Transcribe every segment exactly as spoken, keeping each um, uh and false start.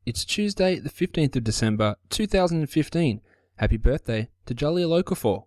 It's Tuesday, the fifteenth of December, two thousand fifteen. Happy birthday to Jalil Okafor.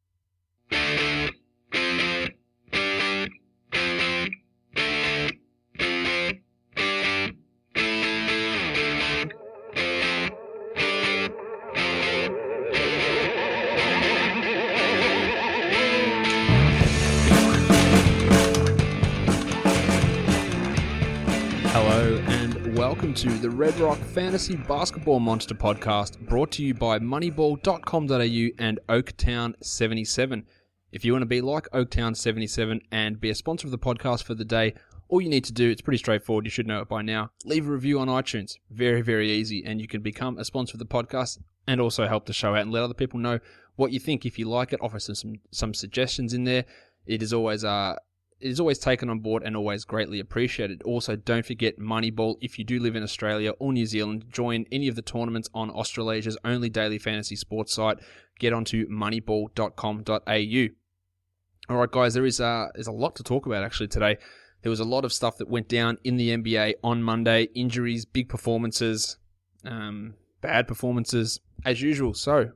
Hello and welcome to the Red Rock Fantasy Basketball Monster Podcast, brought to you by moneyball dot com dot a u and Oaktown seventy-seven. If you want to be like Oaktown seventy-seven and be a sponsor of the podcast for the day, all you need to do, it's pretty straightforward, you should know it by now, leave a review on iTunes. Very, very easy, and you can become a sponsor of the podcast and also help the show out and let other people know what you think. If you like it, offer some some, some suggestions in there. It is always uh It is always taken on board and always greatly appreciated. Also, don't forget Moneyball. If you do live in Australia or New Zealand, join any of the tournaments on Australasia's only daily fantasy sports site. Get onto moneyball dot com dot a u. All right, guys, there is uh, there's a lot to talk about actually today. There was a lot of stuff that went down in the N B A on Monday. Injuries, big performances, um, bad performances, as usual. So,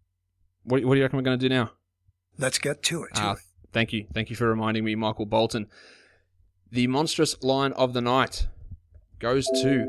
what, what do you reckon we're going to do now? Let's get to it. To uh, it. Thank you. Thank you for reminding me, Michael Bolton. The monstrous line of the night goes to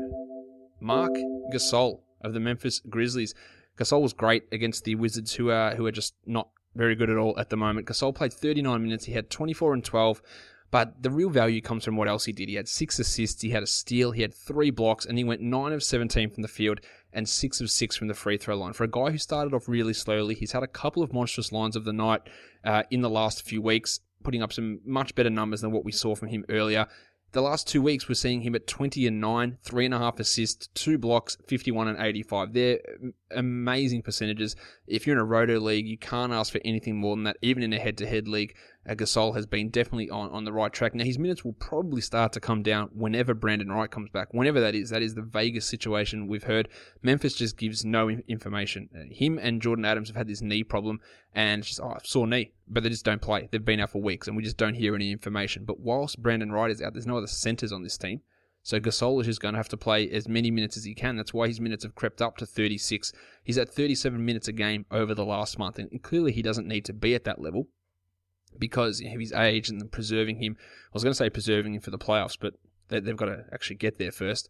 Marc Gasol of the Memphis Grizzlies. Gasol was great against the Wizards, who are who are just not very good at all at the moment. Gasol played thirty-nine minutes. He had twenty-four and twelve, but the real value comes from what else he did. He had six assists, he had a steal, he had three blocks, and he went nine of seventeen from the field and six of six from the free throw line. For a guy who started off really slowly, he's had a couple of monstrous lines of the night uh, in the last few weeks, putting up some much better numbers than what we saw from him earlier. The last two weeks, we're seeing him at twenty and nine, three and a half assists, two blocks, fifty-one and eighty-five. They're amazing percentages. If you're in a roto league, you can't ask for anything more than that. Even in a head-to-head league, uh, Gasol has been definitely on, on the right track. Now, his minutes will probably start to come down whenever Brandon Wright comes back. Whenever that is, that is the Vegas situation we've heard. Memphis just gives no information. Uh, him and Jordan Adams have had this knee problem, and it's just, oh, sore knee. But they just don't play. They've been out for weeks, and we just don't hear any information. But whilst Brandon Wright is out, there's no other centers on this team. So Gasol is just going to have to play as many minutes as he can. That's why his minutes have crept up to thirty-six. He's at thirty-seven minutes a game over the last month, and clearly he doesn't need to be at that level because of his age and preserving him. I was going to say preserving him for the playoffs, but they've got to actually get there first.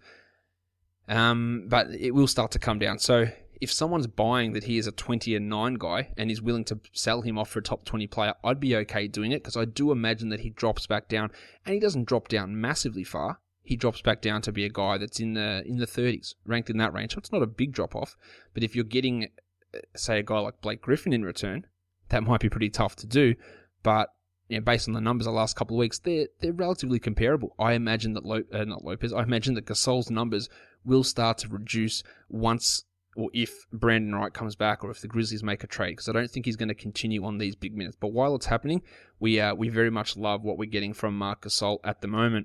Um, but it will start to come down. So if someone's buying that he is a twenty and nine guy and is willing to sell him off for a top twenty player, I'd be okay doing it because I do imagine that he drops back down, and he doesn't drop down massively far. He drops back down to be a guy that's in the in the thirties, ranked in that range. So it's not a big drop off, but if you're getting, say, a guy like Blake Griffin in return, that might be pretty tough to do. But you know, based on the numbers the last couple of weeks, they're they're relatively comparable. I imagine that Lo- uh, not Lopez. I imagine that Gasol's numbers will start to reduce once or if Brandon Wright comes back, or if the Grizzlies make a trade, because I don't think he's going to continue on these big minutes. But while it's happening, we uh, we very much love what we're getting from Marc Gasol at the moment.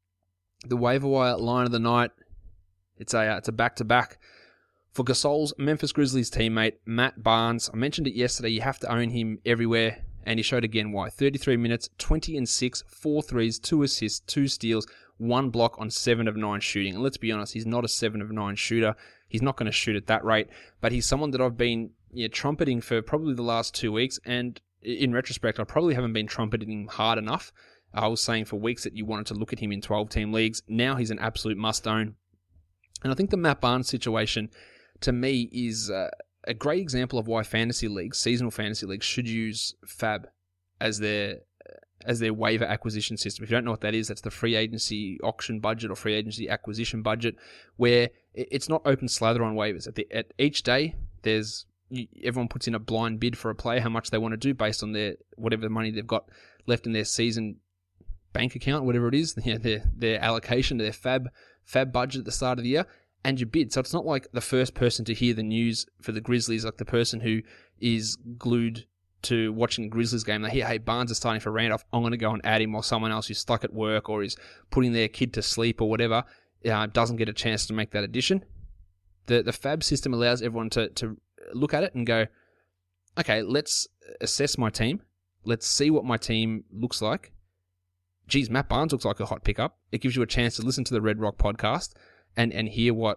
The waiver wire line of the night, it's a uh, it's a back-to-back for Gasol's Memphis Grizzlies teammate, Matt Barnes. I mentioned it yesterday, you have to own him everywhere, and he showed again why. thirty-three minutes, twenty and six, four threes, two assists, two steals, one block on seven of nine shooting. And let's be honest, he's not a seven of nine shooter. He's not going to shoot at that rate, but he's someone that I've been yeah, trumpeting for probably the last two weeks, and in retrospect, I probably haven't been trumpeting him hard enough. I was saying for weeks that you wanted to look at him in twelve-team leagues. Now he's an absolute must-own. And I think the Matt Barnes situation, to me, is uh, a great example of why fantasy leagues, seasonal fantasy leagues, should use Fab as their as their waiver acquisition system. If you don't know what that is, that's the free agency auction budget or free agency acquisition budget, where it's not open slather on waivers. At, the, at each day, there's everyone puts in a blind bid for a player, how much they want to do based on their whatever money they've got left in their season bank account, whatever it is, you know, their their allocation to their fab fab budget at the start of the year, and you bid. So it's not like the first person to hear the news for the Grizzlies, like the person who is glued to watching the Grizzlies game. They hear, hey, Barnes is starting for Randolph, I'm going to go and add him, or someone else who's stuck at work or is putting their kid to sleep or whatever uh, doesn't get a chance to make that addition. The the fab system allows everyone to, to look at it and go, okay, let's assess my team. Let's see what my team looks like. Geez, Matt Barnes looks like a hot pickup. It gives you a chance to listen to the Red Rock podcast and, and hear what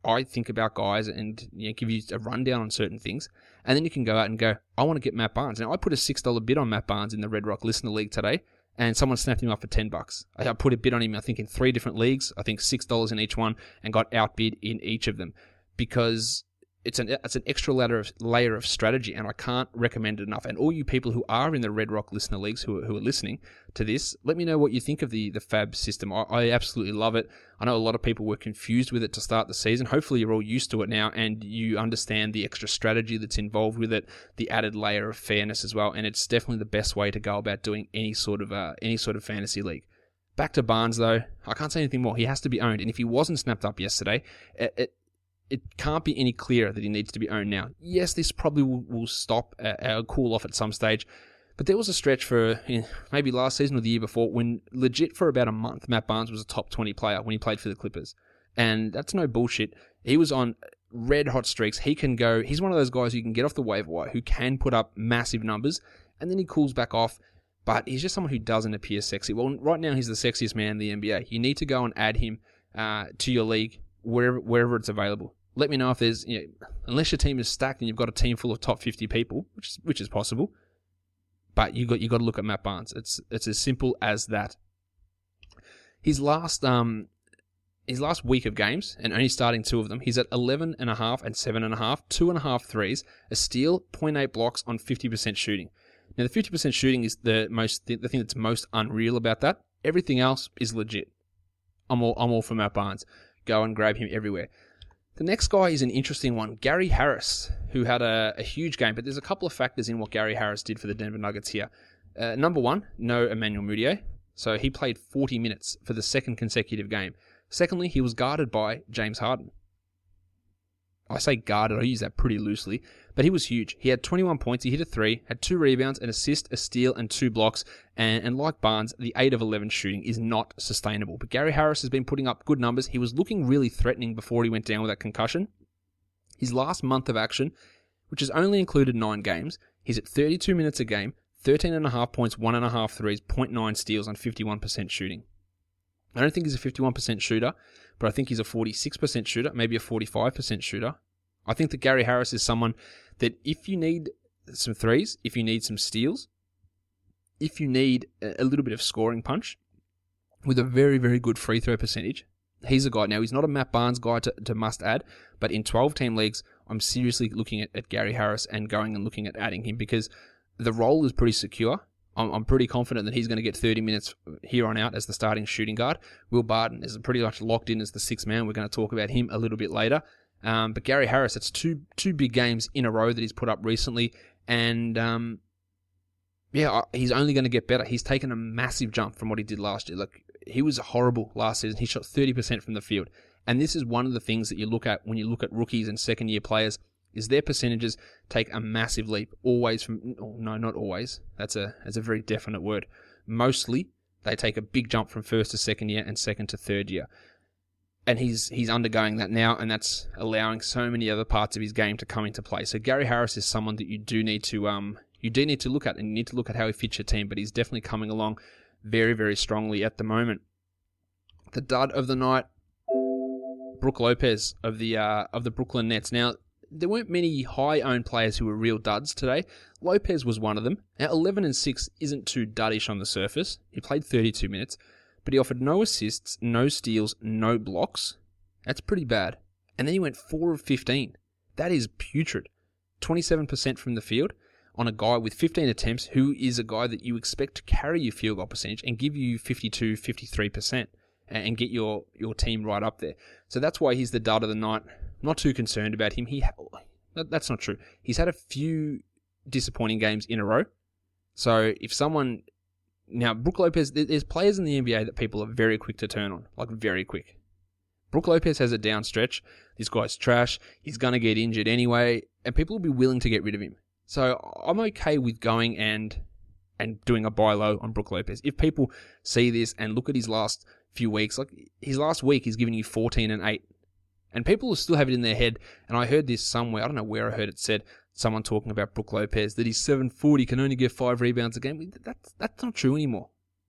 I think about guys and you know, give you a rundown on certain things. And then you can go out and go, I want to get Matt Barnes. Now, I put a six dollars bid on Matt Barnes in the Red Rock Listener League today, and someone snapped him up for ten bucks. I put a bid on him, I think, in three different leagues. I think six dollars in each one, and got outbid in each of them because it's an it's an extra layer of, layer of strategy, and I can't recommend it enough. And all you people who are in the Red Rock Listener Leagues who are, who are listening to this, let me know what you think of the, the Fab system. I, I absolutely love it. I know a lot of people were confused with it to start the season. Hopefully you're all used to it now, and you understand the extra strategy that's involved with it, the added layer of fairness as well, and it's definitely the best way to go about doing any sort of uh, any sort of fantasy league. Back to Barnes, though. I can't say anything more. He has to be owned, and if he wasn't snapped up yesterday, it, it It can't be any clearer that he needs to be owned now. Yes, this probably will, will stop uh, or cool off at some stage, but there was a stretch for you know, maybe last season or the year before when legit for about a month, Matt Barnes was a top twenty player when he played for the Clippers. And that's no bullshit. He was on red hot streaks. He can go, he's one of those guys who can get off the waiver wire, who can put up massive numbers, and then he cools back off. But he's just someone who doesn't appear sexy. Well, right now he's the sexiest man in the N B A. You need to go and add him uh, to your league wherever wherever it's available. Let me know if there's, you know, unless your team is stacked and you've got a team full of top fifty people, which is, which is possible, but you got you got to look at Matt Barnes. It's it's as simple as that. His last um his last week of games, and only starting two of them, he's at eleven and a half and seven and a half, two and a half threes, a steal, zero point eight blocks on fifty percent shooting. Now the fifty percent shooting is the most the thing that's most unreal about that. Everything else is legit. I'm all I'm all for Matt Barnes. Go and grab him everywhere. The next guy is an interesting one, Gary Harris, who had a, a huge game, but there's a couple of factors in what Gary Harris did for the Denver Nuggets here. Uh, number one, no Emmanuel Mudiay, so he played forty minutes for the second consecutive game. Secondly, he was guarded by James Harden. I say guarded, I use that pretty loosely, but he was huge. He had twenty-one points, he hit a three, had two rebounds, an assist, a steal, and two blocks, and, and like Barnes, the eight of eleven shooting is not sustainable. But Gary Harris has been putting up good numbers. He was looking really threatening before he went down with that concussion. His last month of action, which has only included nine games, he's at thirty-two minutes a game, thirteen and a half points, one and a half threes, zero point nine steals on fifty-one percent shooting. I don't think he's a fifty-one percent shooter, but I think he's a forty-six percent shooter, maybe a forty-five percent shooter. I think that Gary Harris is someone that if you need some threes, if you need some steals, if you need a little bit of scoring punch with a very, very good free throw percentage, he's a guy. Now, he's not a Matt Barnes guy to, to must add, but in twelve-team leagues, I'm seriously looking at, at Gary Harris and going and looking at adding him because the role is pretty secure. I'm, I'm pretty confident that he's going to get thirty minutes here on out as the starting shooting guard. Will Barton is pretty much locked in as the sixth man. We're going to talk about him a little bit later. Um, but Gary Harris, it's two two big games in a row that he's put up recently, and um, yeah, he's only going to get better. He's taken a massive jump from what he did last year. Look, he was horrible last season. He shot thirty percent from the field, and this is one of the things that you look at when you look at rookies and second-year players, is their percentages take a massive leap. Always from, oh, no, not always. That's a that's a very definite word. Mostly, they take a big jump from first to second year and second to third year. And he's he's undergoing that now, and that's allowing so many other parts of his game to come into play. So Gary Harris is someone that you do need to um you do need to look at, and you need to look at how he fits your team. But he's definitely coming along very, very strongly at the moment. The dud of the night, Brook Lopez of the uh, of the Brooklyn Nets. Now, there weren't many high-owned players who were real duds today. Lopez was one of them. Now, eleven and six isn't too duddish on the surface. He played thirty-two minutes. But he offered no assists, no steals, no blocks. That's pretty bad. And then he went four of fifteen. That is putrid. twenty-seven percent from the field on a guy with fifteen attempts who is a guy that you expect to carry your field goal percentage and give you fifty-two, fifty-three percent and get your, your team right up there. So that's why he's the dud of the night. I'm not too concerned about him. He That's not true. He's had a few disappointing games in a row. So if someone... Now, Brook Lopez, there's players in the N B A that people are very quick to turn on, like very quick. Brook Lopez has a down stretch. This guy's trash. He's going to get injured anyway, and people will be willing to get rid of him. So I'm okay with going and and doing a buy low on Brook Lopez. If people see this and look at his last few weeks, like his last week, he's giving you fourteen and eight. And people will still have it in their head, and I heard this somewhere, I don't know where I heard it said, someone talking about Brook Lopez, that he's seven foot, he can only get five rebounds a game. That's, that's not true anymore.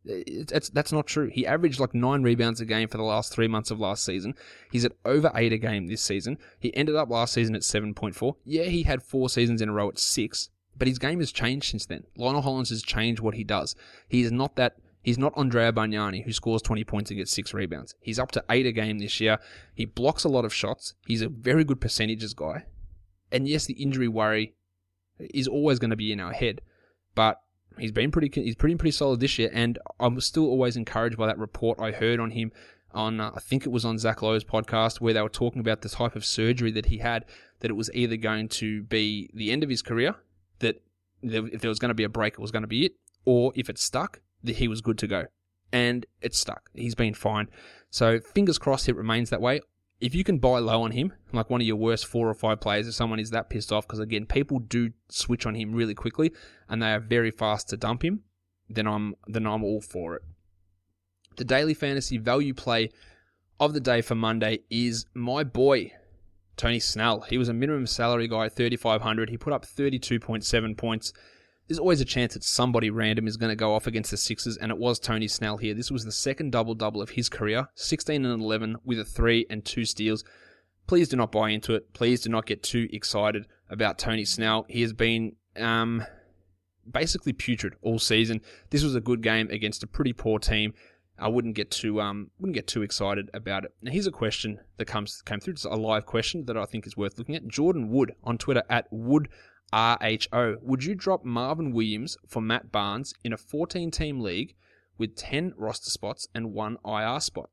It's, it's, that's not true. He averaged like nine rebounds a game for the last three months of last season. He's at over eight a game this season. He ended up last season at seven point four. Yeah, he had four seasons in a row at six, but his game has changed since then. Lionel Hollins has changed what he does. He is not that. He's not Andrea Bargnani, who scores twenty points and gets six rebounds. He's up to eight a game this year. He blocks a lot of shots. He's a very good percentages guy. And yes, the injury worry is always going to be in our head, but he's been pretty he's pretty pretty solid this year, and I'm still always encouraged by that report I heard on him on uh, I think it was on Zach Lowe's podcast, where they were talking about the type of surgery that he had, that it was either going to be the end of his career, that if there was going to be a break, it was going to be it, or if it stuck, that he was good to go. And it stuck. He's been fine. So fingers crossed it remains that way. If you can buy low on him, like one of your worst four or five players, if someone is that pissed off, because again, people do switch on him really quickly, and they are very fast to dump him, then I'm then I'm all for it. The daily fantasy value play of the day for Monday is my boy, Tony Snell. He was a minimum salary guy, thirty-five hundred. He put up thirty-two point seven points. There's always a chance that somebody random is going to go off against the Sixers, and it was Tony Snell here. This was the second double-double of his career, sixteen and eleven with a three and two steals. Please do not buy into it. Please do not get too excited about Tony Snell. He has been um, basically putrid all season. This was a good game against a pretty poor team. I wouldn't get too um wouldn't get too excited about it. Now here's a question that comes came through. It's a live question that I think is worth looking at. Jordan Wood on Twitter at Wood. R H O. Would you drop Marvin Williams for Matt Barnes in a fourteen-team league with ten roster spots and one I R spot?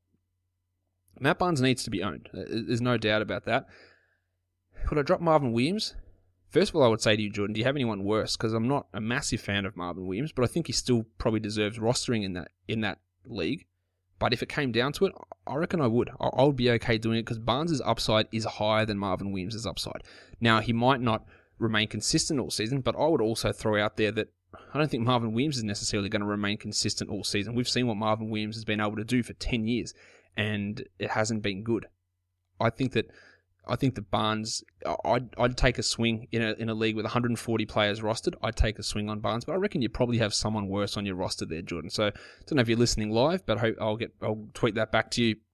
Matt Barnes needs to be owned. There's no doubt about that. Would I drop Marvin Williams? First of all, I would say to you, Jordan, do you have anyone worse? Because I'm not a massive fan of Marvin Williams, but I think he still probably deserves rostering in that in that league. But if it came down to it, I reckon I would. I would be okay doing it because Barnes' upside is higher than Marvin Williams' upside. Now, he might not remain consistent all season, but I would also throw out there that I don't think Marvin Williams is necessarily going to remain consistent all season. We've seen what Marvin Williams has been able to do for ten years, and it hasn't been good. I think that I think that Barnes, I'd, I'd take a swing in a in a league with one hundred forty players rostered. I'd take a swing on Barnes, but I reckon you probably have someone worse on your roster there, Jordan. So I don't know if you're listening live, but I hope I'll get I'll tweet that back to you.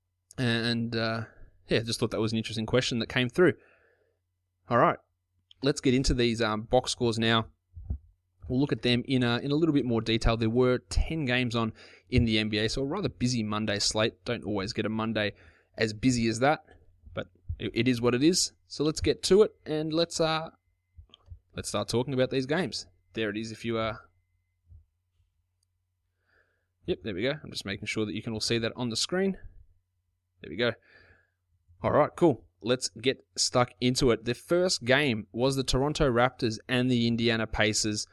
And uh, yeah, just thought that was an interesting question that came through. All right. Let's get into these um, box scores now. We'll look at them in a, in a little bit more detail. There were ten games on in the N B A, so a rather busy Monday slate. Don't always get a Monday as busy as that, but it, it is what it is. So let's get to it, and let's uh let's start talking about these games. There it is if you are... Yep, there we go. I'm just making sure that you can all see that on the screen. There we go. All right, cool. Let's get stuck into it. The first game was the Toronto Raptors and the Indiana Pacers.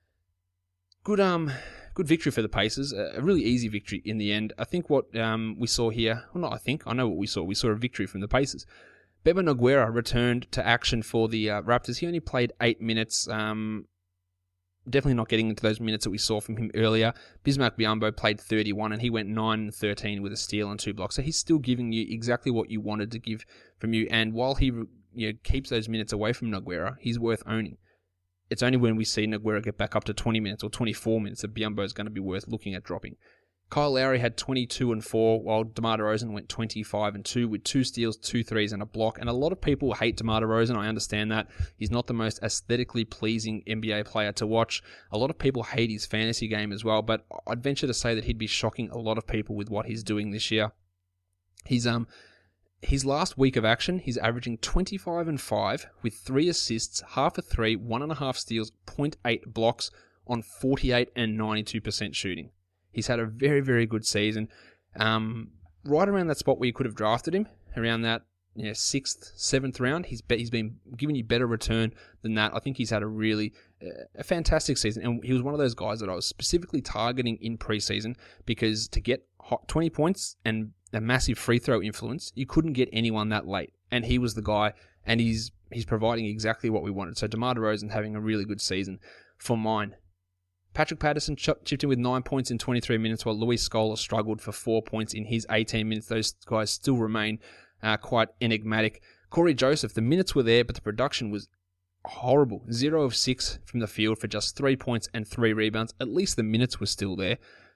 Good um, good victory for the Pacers. A really easy victory in the end. I think what um we saw here, well not I think, I know what we saw. We saw a victory from the Pacers. Beba Nogueira returned to action for the uh, Raptors. He only played eight minutes. Um, definitely not getting into those minutes that we saw from him earlier. Bismack Biyombo played thirty-one, and he went nine and thirteen with a steal and two blocks. So he's still giving you exactly what you wanted to give from you. And while he you know, keeps those minutes away from Nogueira, he's worth owning. It's only when we see Nogueira get back up to twenty minutes or twenty-four minutes that Biyombo is going to be worth looking at dropping. Kyle Lowry had twenty-two and four, while DeMar DeRozan went twenty-five and two with two steals, two threes, and a block. And a lot of people hate DeMar DeRozan. I understand that. He's not the most aesthetically pleasing N B A player to watch. A lot of people hate his fantasy game as well, but I'd venture to say that he'd be shocking a lot of people with what he's doing this year. He's um his last week of action, he's averaging twenty-five and five with three assists, half a three, one and a half steals, zero point eight blocks on forty-eight and ninety-two percent shooting. He's had a very, very good season. Um, right around that spot where you could have drafted him, around that you know, sixth, seventh round, he's be, he's been giving you better return than that. I think he's had a really uh, a fantastic season, and he was one of those guys that I was specifically targeting in preseason because to get hot twenty points and a massive free throw influence, you couldn't get anyone that late, and he was the guy, and he's he's providing exactly what we wanted. So DeMar DeRozan having a really good season for mine. Patrick Patterson chipped in with nine points in twenty-three minutes, while Luis Scola struggled for four points in his eighteen minutes. Those guys still remain uh, quite enigmatic. Corey Joseph, the minutes were there, but the production was horrible. Zero of six from the field for just three points and three rebounds. At least the minutes were still there.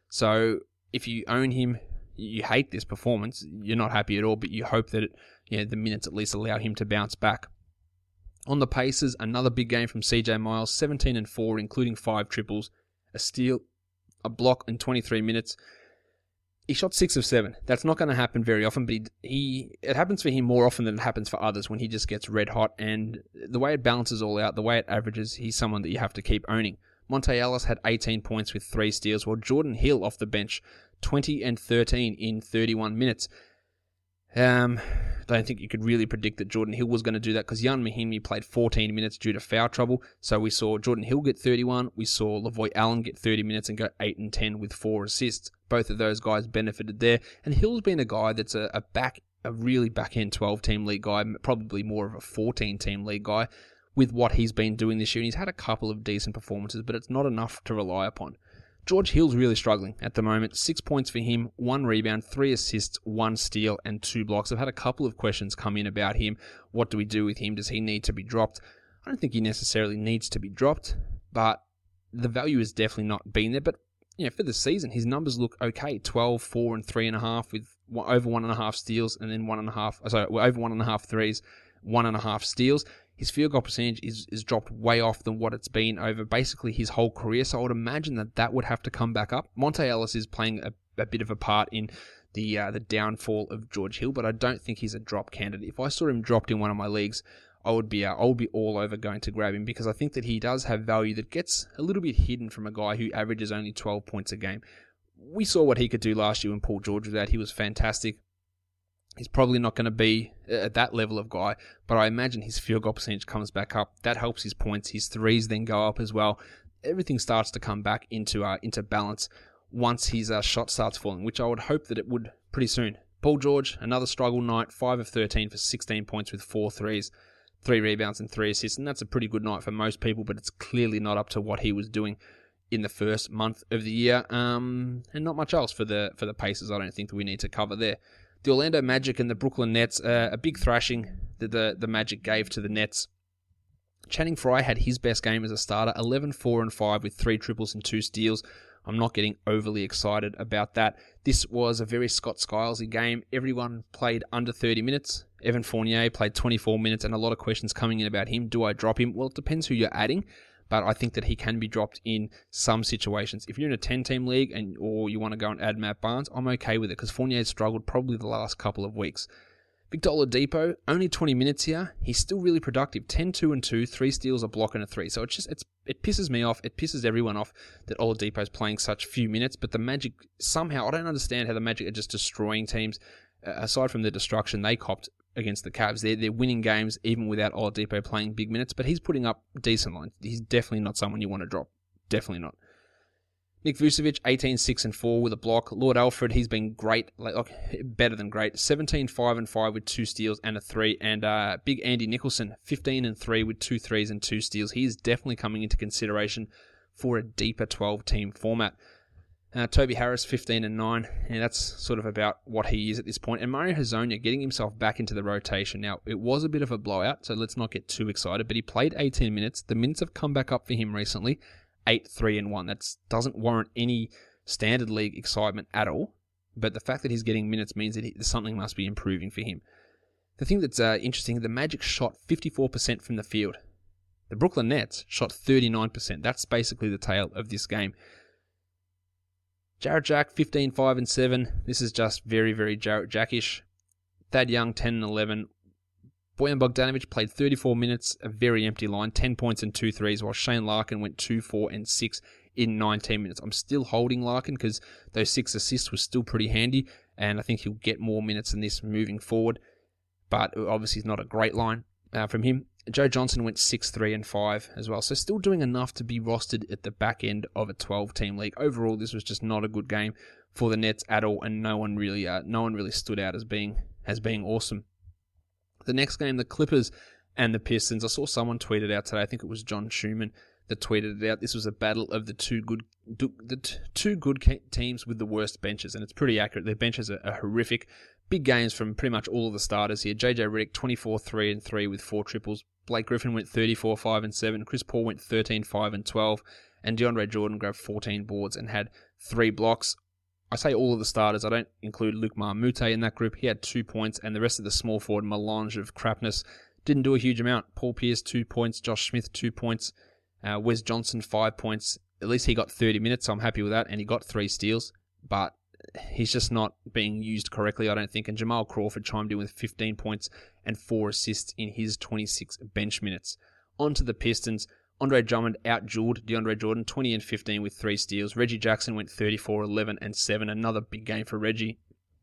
So if you own him, you hate this performance. You're not happy at all, but you hope that it, you know, the minutes at least allow him to bounce back. On the Pacers, another big game from C J Miles, seventeen and four, including five triples, a steal, a block in twenty-three minutes. He shot six of seven. That's not going to happen very often, but he, he it happens for him more often than it happens for others when he just gets red hot. And the way it balances all out, the way it averages, he's someone that you have to keep owning. Monte Ellis had eighteen points with three steals, while Jordan Hill off the bench, twenty and thirteen in thirty-one minutes. Um, I don't think you could really predict that Jordan Hill was going to do that because Jan Mahimi played fourteen minutes due to foul trouble. So we saw Jordan Hill get thirty-one. We saw Lavoy Allen get thirty minutes and go eight and ten with four assists. Both of those guys benefited there. And Hill's been a guy that's a, a back, a really back-end twelve-team league guy, probably more of a fourteen-team league guy with what he's been doing this year. And he's had a couple of decent performances, but it's not enough to rely upon. George Hill's really struggling at the moment. Six points for him, one rebound, three assists, one steal, and two blocks. I've had a couple of questions come in about him. What do we do with him? Does he need to be dropped? I don't think he necessarily needs to be dropped, but the value has definitely not been there. But you know, for the season, his numbers look okay. twelve, four, and three and a half with over one and a half steals, and then one and a half, sorry, over one and a half threes, one and a half steals. His field goal percentage is, is dropped way off than what it's been over basically his whole career, so I would imagine that that would have to come back up. Monte Ellis is playing a, a bit of a part in the uh, the downfall of George Hill, but I don't think he's a drop candidate. If I saw him dropped in one of my leagues, I would be uh, I would be all over going to grab him because I think that he does have value that gets a little bit hidden from a guy who averages only twelve points a game. We saw what he could do last year when Paul George was out. He was fantastic. He's probably not going to be at that level of guy, but I imagine his field goal percentage comes back up. That helps his points. His threes then go up as well. Everything starts to come back into uh, into balance once his uh, shot starts falling, which I would hope that it would pretty soon. Paul George, another struggle night, five of thirteen for sixteen points with four threes, three rebounds and three assists, and that's a pretty good night for most people, but it's clearly not up to what he was doing in the first month of the year, um, and not much else for the for the Pacers. I don't think that we need to cover there. The Orlando Magic and the Brooklyn Nets, uh, a big thrashing that the, the Magic gave to the Nets. Channing Frye had his best game as a starter, eleven, four, and five with three triples and two steals. I'm not getting overly excited about that. This was a very Scott Skilesy game. Everyone played under thirty minutes. Evan Fournier played twenty-four minutes, and a lot of questions coming in about him. Do I drop him? Well, it depends who you're adding, but I think that he can be dropped in some situations. If you're in a ten-team league and or you want to go and add Matt Barnes, I'm okay with it because Fournier's struggled probably the last couple of weeks. Victor Oladipo, only twenty minutes here. He's still really productive. ten, two, and two, three steals, a block, and a three. So it's just it's it pisses me off. It pisses everyone off that Oladipo's playing such few minutes. But the Magic, somehow, I don't understand how the Magic are just destroying teams. Uh, aside from the destruction they copped against the Cavs, they're, they're winning games even without Oladipo playing big minutes. But he's putting up decent lines. He's definitely not someone you want to drop. Definitely not. Nick Vucevic, eighteen, six, and four with a block. Lord Alfred, he's been great, like, like better than great. seventeen, five, and five with two steals and a three. And uh, big Andy Nicholson, fifteen and three with two threes and two steals. He is definitely coming into consideration for a deeper twelve-team format. Uh, Toby Harris, fifteen and nine, and that's sort of about what he is at this point. And Mario Hezonja getting himself back into the rotation. Now, it was a bit of a blowout, so let's not get too excited, but he played eighteen minutes. The minutes have come back up for him recently. eight, three, and one. That doesn't warrant any standard league excitement at all. But the fact that he's getting minutes means that he, something must be improving for him. The thing that's uh, interesting, the Magic shot fifty-four percent from the field. The Brooklyn Nets shot thirty-nine percent. That's basically the tale of this game. Jarrett Jack, fifteen, five, and seven. This is just very, very Jarrett Jackish. Thad Young, ten and eleven. Bojan Bogdanovic played thirty-four minutes, a very empty line, ten points and two threes, while Shane Larkin went two, four, and six in nineteen minutes. I'm still holding Larkin because those six assists were still pretty handy, and I think he'll get more minutes than this moving forward. But obviously, it's not a great line uh, from him. Joe Johnson went six, three, and five as well, so still doing enough to be rostered at the back end of a twelve-team league. Overall, this was just not a good game for the Nets at all, and no one really, uh, no one really stood out as being as being awesome. The next game, the Clippers and the Pistons. I saw someone tweet it out today. I think it was John Schumann that tweeted it out. This was a battle of the two good, the two good teams with the worst benches, and it's pretty accurate. Their benches are, are horrific. Big games from pretty much all of the starters here. J J Redick, twenty-four, three, and three with four triples. Blake Griffin went thirty-four, five, and seven. Chris Paul went thirteen, five, and twelve. And DeAndre Jordan grabbed fourteen boards and had three blocks. I say all of the starters. I don't include Luke Marmute in that group. He had two points, and the rest of the small forward melange of crapness didn't do a huge amount. Paul Pierce, two points. Josh Smith, two points. Uh, Wes Johnson, five points. At least he got thirty minutes, so I'm happy with that, and he got three steals. But he's just not being used correctly, I don't think. And Jamal Crawford chimed in with fifteen points and four assists in his twenty-six bench minutes. On to the Pistons. Andre Drummond out-jeweled DeAndre Jordan, twenty and fifteen with three steals. Reggie Jackson went thirty-four, eleven, and seven. Another big game for Reggie.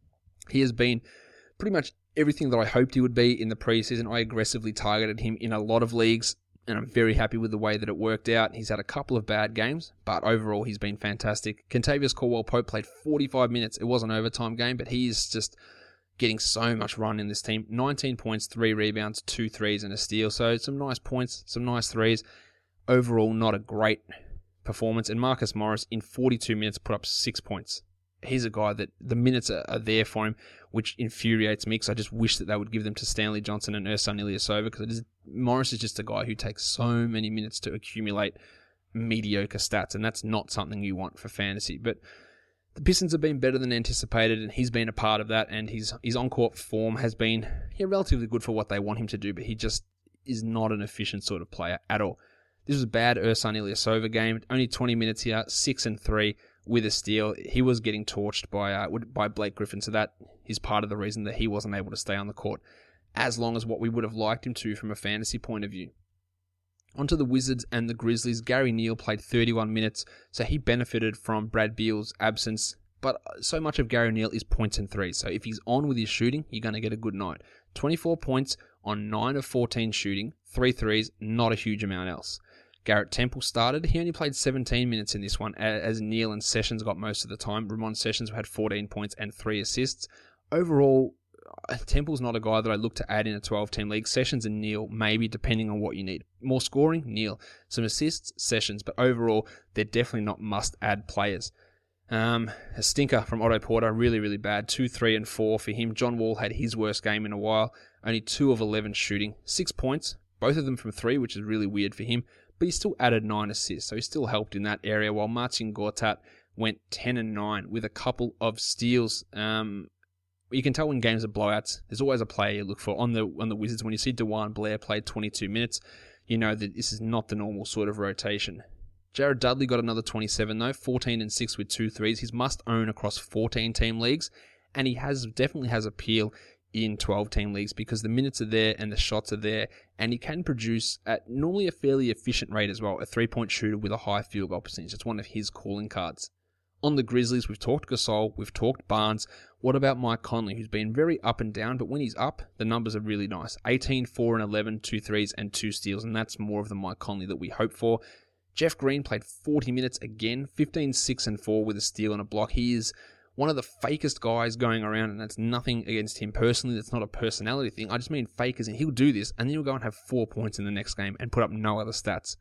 He has been pretty much everything that I hoped he would be in the preseason. I aggressively targeted him in a lot of leagues, and I'm very happy with the way that it worked out. He's had a couple of bad games, but overall he's been fantastic. Kentavious Caldwell-Pope played forty-five minutes. It was an overtime game, but he is just getting so much run in this team. nineteen points, three rebounds, two threes, and a steal. So some nice points, some nice threes. Overall, not a great performance. And Marcus Morris, in forty-two minutes, put up six points. He's a guy that the minutes are, are there for him, which infuriates me because I just wish that they would give them to Stanley Johnson and Ersan Ilyasova, because Morris is just a guy who takes so many minutes to accumulate mediocre stats, and that's not something you want for fantasy. But the Pistons have been better than anticipated, and he's been a part of that, and his, his on-court form has been yeah, relatively good for what they want him to do, but he just is not an efficient sort of player at all. This was a bad Ersan Ilyasova game. Only twenty minutes here, six and three with a steal. He was getting torched by uh, by Blake Griffin, so that is part of the reason that he wasn't able to stay on the court as long as what we would have liked him to from a fantasy point of view. Onto the Wizards and the Grizzlies. Gary Neal played thirty-one minutes, so he benefited from Brad Beal's absence. But so much of Gary Neal is points and threes. So if he's on with his shooting, you're going to get a good night. twenty-four points on nine of fourteen shooting, three threes, not a huge amount else. Garrett Temple started. He only played seventeen minutes in this one, as Neal and Sessions got most of the time. Ramon Sessions had fourteen points and three assists. Overall, Temple's not a guy that I look to add in a twelve-team league. Sessions and Neal, maybe, depending on what you need. More scoring, Neal. Some assists, Sessions. But overall, they're definitely not must-add players. Um, a stinker from Otto Porter, really, really bad. Two, three, and four for him. John Wall had his worst game in a while. Only two of eleven shooting. Six points, both of them from three, which is really weird for him. But he still added nine assists, so he still helped in that area, while Marcin Gortat went ten and nine with a couple of steals. Um, you can tell when games are blowouts, there's always a player you look for. On the on the Wizards, when you see DeJuan Blair played twenty-two minutes, you know that this is not the normal sort of rotation. Jared Dudley got another twenty-seven though, fourteen and six with two threes. He's must own across fourteen-team leagues, and he has definitely has appeal in twelve-team leagues because the minutes are there and the shots are there, and he can produce at normally a fairly efficient rate as well, a three-point shooter with a high field goal percentage. It's one of his calling cards. On the Grizzlies, we've talked Gasol, we've talked Barnes. What about Mike Conley, who's been very up and down, but when he's up, the numbers are really nice. eighteen, four, and eleven, two threes, and two steals, and that's more of the Mike Conley that we hope for. Jeff Green played forty minutes again, fifteen, six, and four with a steal and a block. He is one of the fakest guys going around, and that's nothing against him personally. That's not a personality thing. I just mean fakers, and he'll do this, and then he'll go and have four points in the next game and put up no other stats.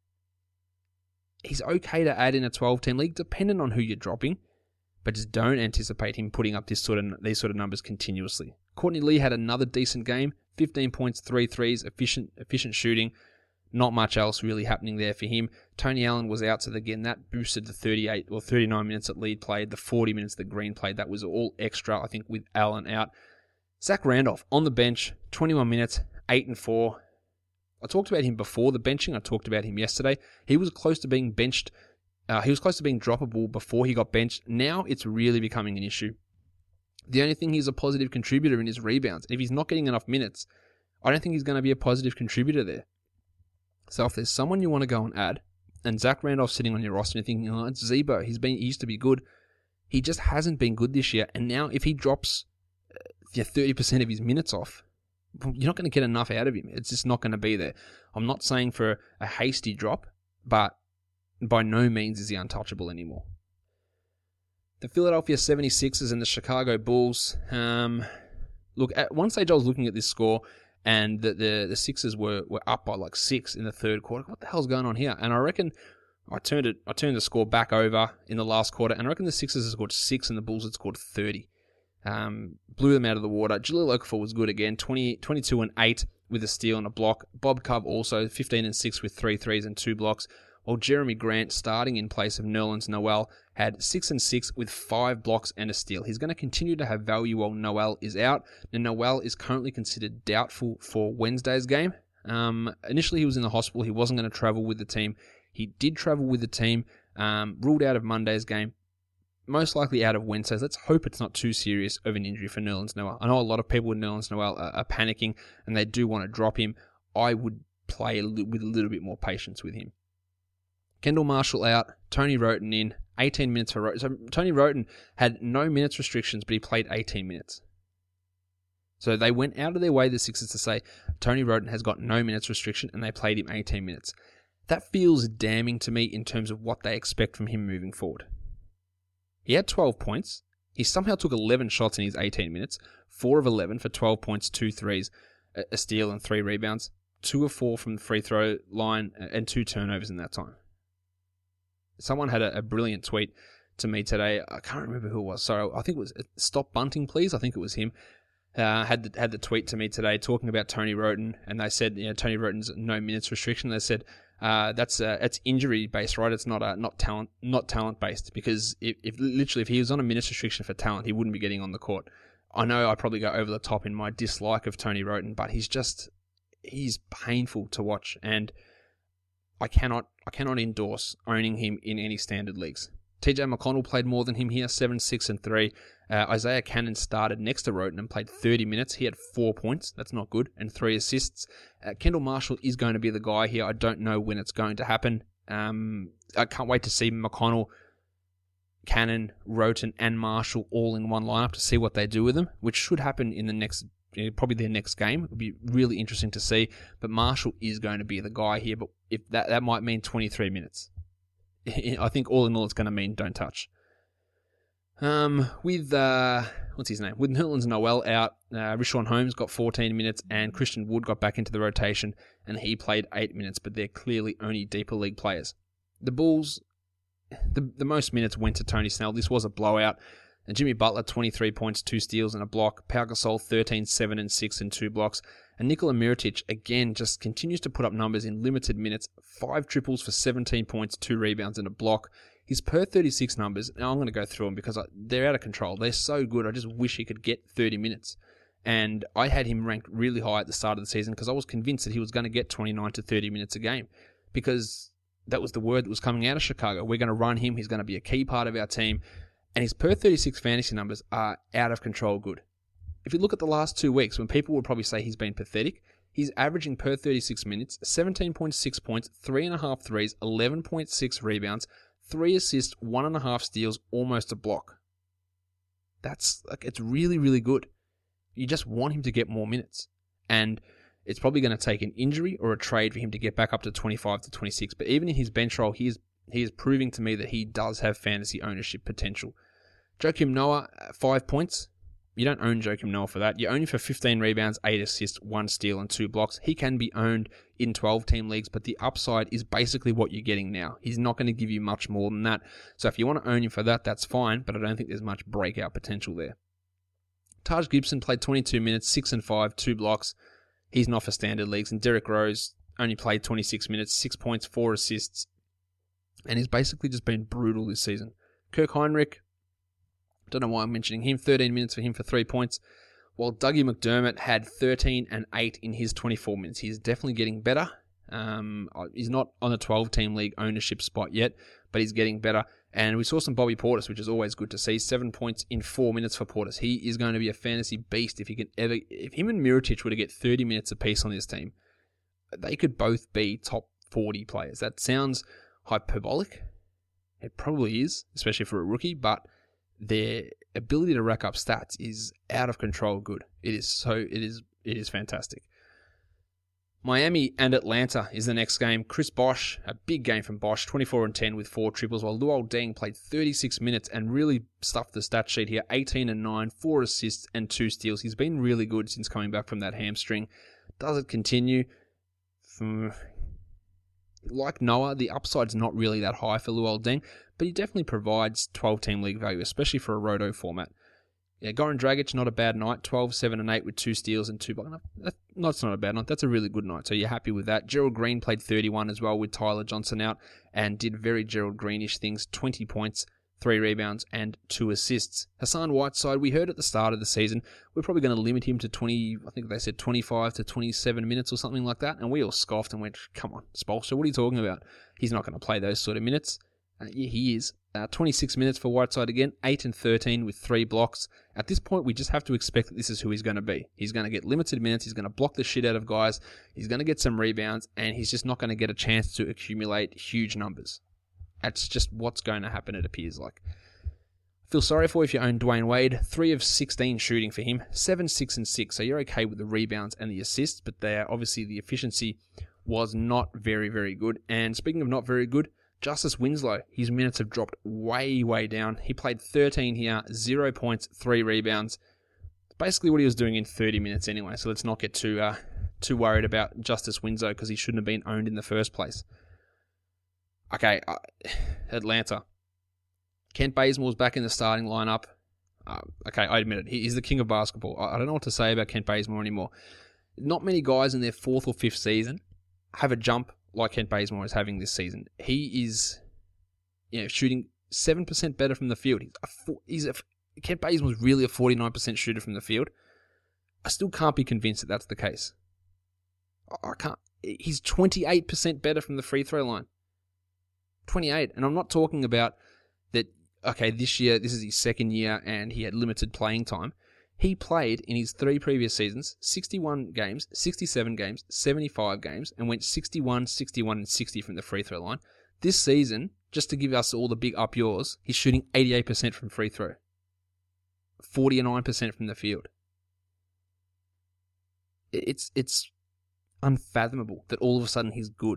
He's okay to add in a twelve-team league, depending on who you're dropping, but just don't anticipate him putting up this sort of these sort of numbers continuously. Courtney Lee had another decent game, fifteen points, three threes, efficient efficient shooting. Not much else really happening there for him. Tony Allen was out, so again, that boosted the thirty-eight or thirty-nine minutes that Lee played, the forty minutes that Green played. That was all extra, I think, with Allen out. Zach Randolph on the bench, twenty-one minutes, eight and four. I talked about him before the benching. I talked about him yesterday. He was close to being benched. Uh, he was close to being droppable before he got benched. Now it's really becoming an issue. The only thing he's a positive contributor in is rebounds. If he's not getting enough minutes, I don't think he's going to be a positive contributor there. So if there's someone you want to go and add, and Zach Randolph's sitting on your roster and you're thinking, oh, it's Zebo, he's been, he used to be good. He just hasn't been good this year. And now if he drops uh, thirty percent of his minutes off, you're not going to get enough out of him. It's just not going to be there. I'm not saying for a hasty drop, but by no means is he untouchable anymore. The Philadelphia seventy-sixers and the Chicago Bulls. Um, look, at one stage I was looking at this score, and the, the the Sixers were, were up by like six in the third quarter. What the hell's going on here? And I reckon I turned it. I turned the score back over in the last quarter, and I reckon the Sixers had scored six, and the Bulls had scored thirty. Um, blew them out of the water. Jahlil Okafor was good again, twenty, twenty-two and eight with a steal and a block. Bob Cove also fifteen and six with three threes and two blocks. while Jeremy Grant, starting in place of Nerlens Noel, had six and six with five blocks and a steal. He's going to continue to have value while Noel is out. Now, Noel is currently considered doubtful for Wednesday's game. Um, initially, he was in the hospital. He wasn't going to travel with the team. He did travel with the team, um, ruled out of Monday's game, most likely out of Wednesday's. Let's hope it's not too serious of an injury for Nerlens Noel. I know a lot of people with Nerlens Noel are, are panicking and they do want to drop him. I would play a li- with a little bit more patience with him. Kendall Marshall out, Tony Wroten in, eighteen minutes for Wroten. So Tony Wroten had no minutes restrictions, but he played eighteen minutes. So they went out of their way, the Sixers, to say Tony Wroten has got no minutes restriction, and they played him eighteen minutes. That feels damning to me in terms of what they expect from him moving forward. He had twelve points. He somehow took eleven shots in his eighteen minutes, four of eleven for twelve points, two threes, a steal and three rebounds, two of four from the free throw line, and two turnovers in that time. Someone had a, a brilliant tweet to me today. I can't remember who it was. Sorry, I think it was Stop Bunting, please. I think it was him. Uh, had the, had the tweet to me today talking about Tony Wroten, and they said, you know, Tony Wroten's no minutes restriction. They said uh, that's uh, it's injury based, right? It's not uh, not talent not talent based, because if, if literally if he was on a minutes restriction for talent, he wouldn't be getting on the court. I know I probably go over the top in my dislike of Tony Wroten, but he's just he's painful to watch, and I cannot I cannot endorse owning him in any standard leagues. T J McConnell played more than him here, seven, six, and three. Uh, Isaiah Cannon started next to Wroten and played thirty minutes. He had four points. That's not good. And three assists. Uh, Kendall Marshall is going to be the guy here. I don't know when it's going to happen. Um, I can't wait to see McConnell, Cannon, Wroten, and Marshall all in one lineup to see what they do with them, which should happen in the next, you know, probably their next game. It'll be really interesting to see. But Marshall is going to be the guy here. But if that, that might mean twenty-three minutes. I think all in all it's going to mean don't touch. Um, with, uh, what's his name? With Nerlens Noel out, uh, Richaun Holmes got fourteen minutes and Christian Wood got back into the rotation and he played eight minutes, but they're clearly only deeper league players. The Bulls, the, the most minutes went to Tony Snell. This was a blowout. And Jimmy Butler, twenty-three points, two steals and a block. Pau Gasol, thirteen, seven, and six and two blocks. And Nikola Mirotic, again, just continues to put up numbers in limited minutes. Five triples for seventeen points, two rebounds and a block. His per thirty-six numbers, now I'm going to go through them because they're out of control. They're so good. I just wish he could get thirty minutes. And I had him ranked really high at the start of the season because I was convinced that he was going to get twenty-nine to thirty minutes a game, because that was the word that was coming out of Chicago. We're going to run him. He's going to be a key part of our team. And his per thirty-six fantasy numbers are out of control good. If you look at the last two weeks, when people would probably say he's been pathetic, he's averaging per thirty-six minutes, seventeen point six points, three point five threes, eleven point six rebounds, three assists, one point five steals, almost a block. That's, like, it's really, really good. You just want him to get more minutes. And it's probably going to take an injury or a trade for him to get back up to twenty-five to twenty-six. But even in his bench role, he is, he is proving to me that he does have fantasy ownership potential. Joakim Noah, five points. You don't own Joakim Noah for that. You own him for fifteen rebounds, eight assists, one steal, and two blocks. He can be owned in twelve-team leagues, but the upside is basically what you're getting now. He's not going to give you much more than that. So if you want to own him for that, that's fine, but I don't think there's much breakout potential there. Taj Gibson played twenty-two minutes, six and five, two blocks. He's not for standard leagues. And Derrick Rose only played twenty-six minutes, six points, four assists, and he's basically just been brutal this season. Kirk Heinrich, don't know why I'm mentioning him, thirteen minutes for him for three points, while Dougie McDermott had thirteen and eight in his twenty-four minutes. He's definitely getting better. Um, he's not on a twelve-team league ownership spot yet, but he's getting better. And we saw some Bobby Portis, which is always good to see. Seven points in four minutes for Portis. He is going to be a fantasy beast if he can ever. If him and Mirotic were to get thirty minutes apiece on this team, they could both be top forty players. That sounds hyperbolic. It probably is, especially for a rookie, but their ability to rack up stats is out of control good. It is so it is it is fantastic. Miami and Atlanta is the next game. Chris Bosh, a big game from Bosh, twenty-four and ten with four triples, while Luol Deng played thirty-six minutes and really stuffed the stat sheet here. eighteen and nine, four assists and two steals. He's been really good since coming back from that hamstring. Does it continue? From, like Noah, the upside's not really that high for Luol Deng, but he definitely provides twelve-team league value, especially for a roto format. Yeah, Goran Dragic, not a bad night. twelve, seven, and eight with two steals and two blocks. That, that's not a bad night. That's a really good night. So you're happy with that. Gerald Green played thirty-one as well with Tyler Johnson out and did very Gerald Greenish things. twenty points, three rebounds, and two assists. Hassan Whiteside, we heard at the start of the season, we're probably going to limit him to twenty, I think they said twenty-five to twenty-seven minutes or something like that. And we all scoffed and went, come on, Spolstra, what are you talking about? He's not going to play those sort of minutes. Uh, yeah, he is. Uh, twenty-six minutes for Whiteside again, eight and thirteen with three blocks. At this point, we just have to expect that this is who he's going to be. He's going to get limited minutes, he's going to block the shit out of guys, he's going to get some rebounds, and he's just not going to get a chance to accumulate huge numbers. That's just what's going to happen, it appears like. Feel sorry for if you own Dwayne Wade. three of sixteen shooting for him, seven, six, and six. So you're okay with the rebounds and the assists, but there obviously the efficiency was not very, very good. And speaking of not very good, Justice Winslow, his minutes have dropped way, way down. He played thirteen here, zero points, three rebounds. Basically what he was doing in thirty minutes anyway, so let's not get too uh, too worried about Justice Winslow because he shouldn't have been owned in the first place. Okay, uh, Atlanta. Kent Bazemore's back in the starting lineup. Uh, okay, I admit it. He's the king of basketball. I don't know what to say about Kent Bazemore anymore. Not many guys in their fourth or fifth season have a jump like Kent Bazemore is having this season. He is, you know, shooting seven percent better from the field. He's a, he's a, Kent Bazemore is really a forty-nine percent shooter from the field. I still can't be convinced that that's the case. I can't. He's twenty-eight percent better from the free throw line. twenty-eight. And I'm not talking about that, okay, this year, this is his second year and he had limited playing time. He played in his three previous seasons, sixty-one games, sixty-seven games, seventy-five games, and went sixty-one, sixty-one, and sixty from the free throw line. This season, just to give us all the big up yours, he's shooting eighty-eight percent from free throw, forty-nine percent from the field. It's, it's unfathomable that all of a sudden he's good.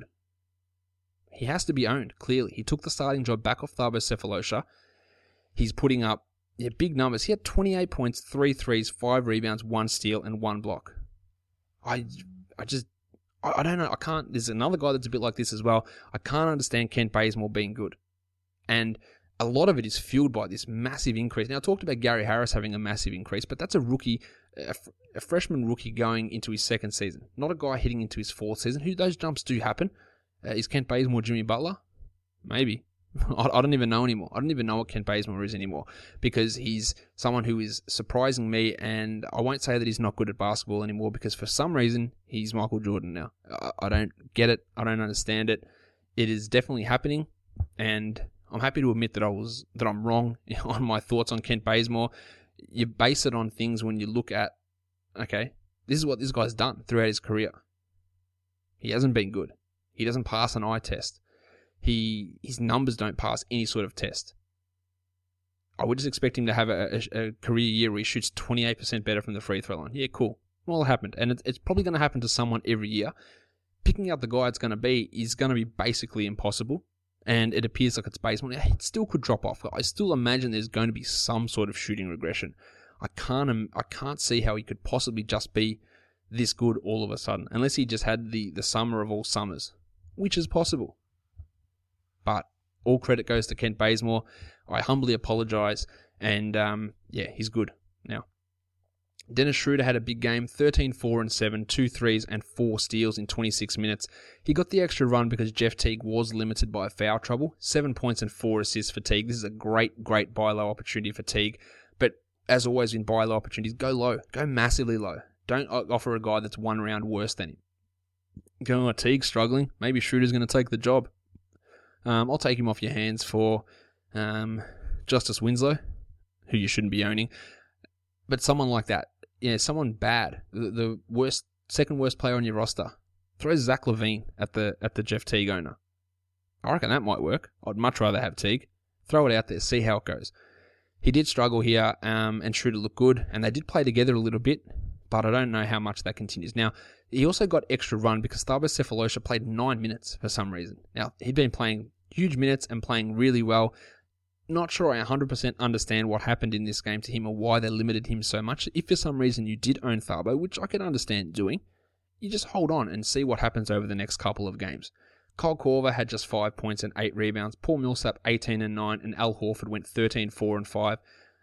He has to be owned, clearly. He took the starting job back off Thabo Sefolosha. He's putting up Yeah, big numbers. He had twenty-eight points, three threes, five rebounds, one steal, and one block. I I just, I, I don't know. I can't, there's another guy that's a bit like this as well. I can't understand Kent Bazemore being good. And a lot of it is fueled by this massive increase. Now, I talked about Gary Harris having a massive increase, but that's a rookie, a, a freshman rookie going into his second season. Not a guy heading into his fourth season. Who those jumps do happen. Uh, is Kent Bazemore Jimmy Butler? Maybe. I don't even know anymore. I don't even know what Kent Bazemore is anymore because he's someone who is surprising me, and I won't say that he's not good at basketball anymore because for some reason he's Michael Jordan now. I don't get it. I don't understand it. It is definitely happening, and I'm happy to admit that I was that I'm wrong on my thoughts on Kent Bazemore. You base it on things when you look at, okay, this is what this guy's done throughout his career. He hasn't been good. He doesn't pass an eye test. He his numbers don't pass any sort of test. I would just expect him to have a, a, a career year where he shoots twenty-eight percent better from the free throw line. Yeah, cool. Well, it happened. And it, it's probably going to happen to someone every year. Picking out the guy it's going to be is going to be basically impossible. And it appears like it's Bazemore. It still could drop off. I still imagine there's going to be some sort of shooting regression. I can't I can't see how he could possibly just be this good all of a sudden. Unless he just had the, the summer of all summers. Which is possible. But all credit goes to Kent Bazemore. I humbly apologise. And, um, yeah, he's good now. Dennis Schroeder had a big game. thirteen, four, and seven. Two threes and four steals in twenty-six minutes. He got the extra run because Jeff Teague was limited by foul trouble. Seven points and four assists for Teague. This is a great, great buy low opportunity for Teague. But as always in buy low opportunities, go low. Go massively low. Don't offer a guy that's one round worse than him. Going, oh, Teague's struggling. Maybe Schroeder's going to take the job. Um, I'll take him off your hands for um, Justice Winslow, who you shouldn't be owning. But someone like that, yeah, someone bad, the, the worst, second worst player on your roster, throw Zach LaVine at the at the Jeff Teague owner. I reckon that might work. I'd much rather have Teague. Throw it out there, see how it goes. He did struggle here, um, and Schroeder looked good, and they did play together a little bit, but I don't know how much that continues. Now, he also got extra run because Thabo Sefolosha played nine minutes for some reason. Now, he'd been playing huge minutes and playing really well. Not sure I one hundred percent understand what happened in this game to him or why they limited him so much. If for some reason you did own Thabo, which I can understand doing, you just hold on and see what happens over the next couple of games. Kyle Korver had just five points and eight rebounds. Paul Millsap, eighteen and nine, and Al Horford went thirteen, four, and five.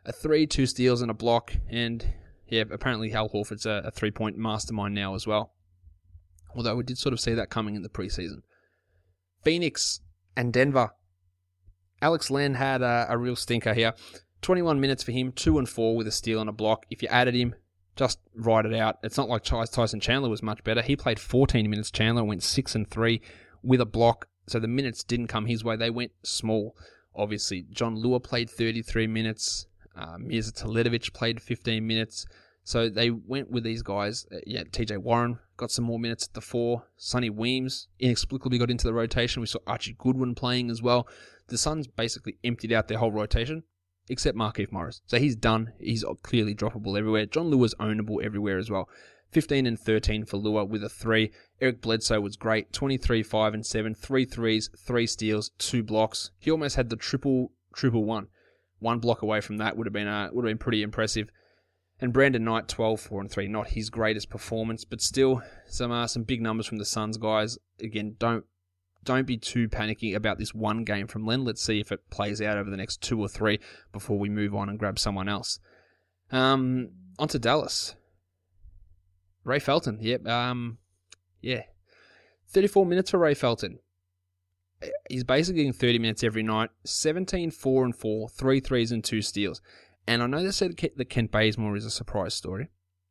a three, two steals and a block, and yeah, apparently Hal Horford's a, a three-point mastermind now as well. Although we did sort of see that coming in the preseason. Phoenix and Denver. Alex Len had a, a real stinker here. twenty-one minutes for him, two and four with a steal and a block. If you added him, just write it out. It's not like Tyson Chandler was much better. He played fourteen minutes. Chandler went six and three with a block. So the minutes didn't come his way. They went small, obviously. John Lua played thirty-three minutes. Uh, Mirza Teletovic played fifteen minutes. So they went with these guys. Uh, yeah, T J Warren got some more minutes at the four. Sonny Weems inexplicably got into the rotation. We saw Archie Goodwin playing as well. The Suns basically emptied out their whole rotation, except Markieff Morris. So he's done. He's clearly droppable everywhere. John Lua's ownable everywhere as well. fifteen and thirteen for Lua with a three. Eric Bledsoe was great. twenty-three, five and seven. Three threes, three steals, two blocks. He almost had the triple, triple one. One block away from that would have been uh, would have been pretty impressive. And Brandon Knight, twelve, four and three. Not his greatest performance, but still some uh, some big numbers from the Suns guys. Again, don't don't be too panicky about this one game from Len. Let's see if it plays out over the next two or three before we move on and grab someone else. Um, on to Dallas. Ray Felton, yep, um, yeah. thirty-four minutes for Ray Felton. He's basically getting thirty minutes every night. seventeen, four and four, three threes and two steals. And I know they said that Kent Bazemore is a surprise story.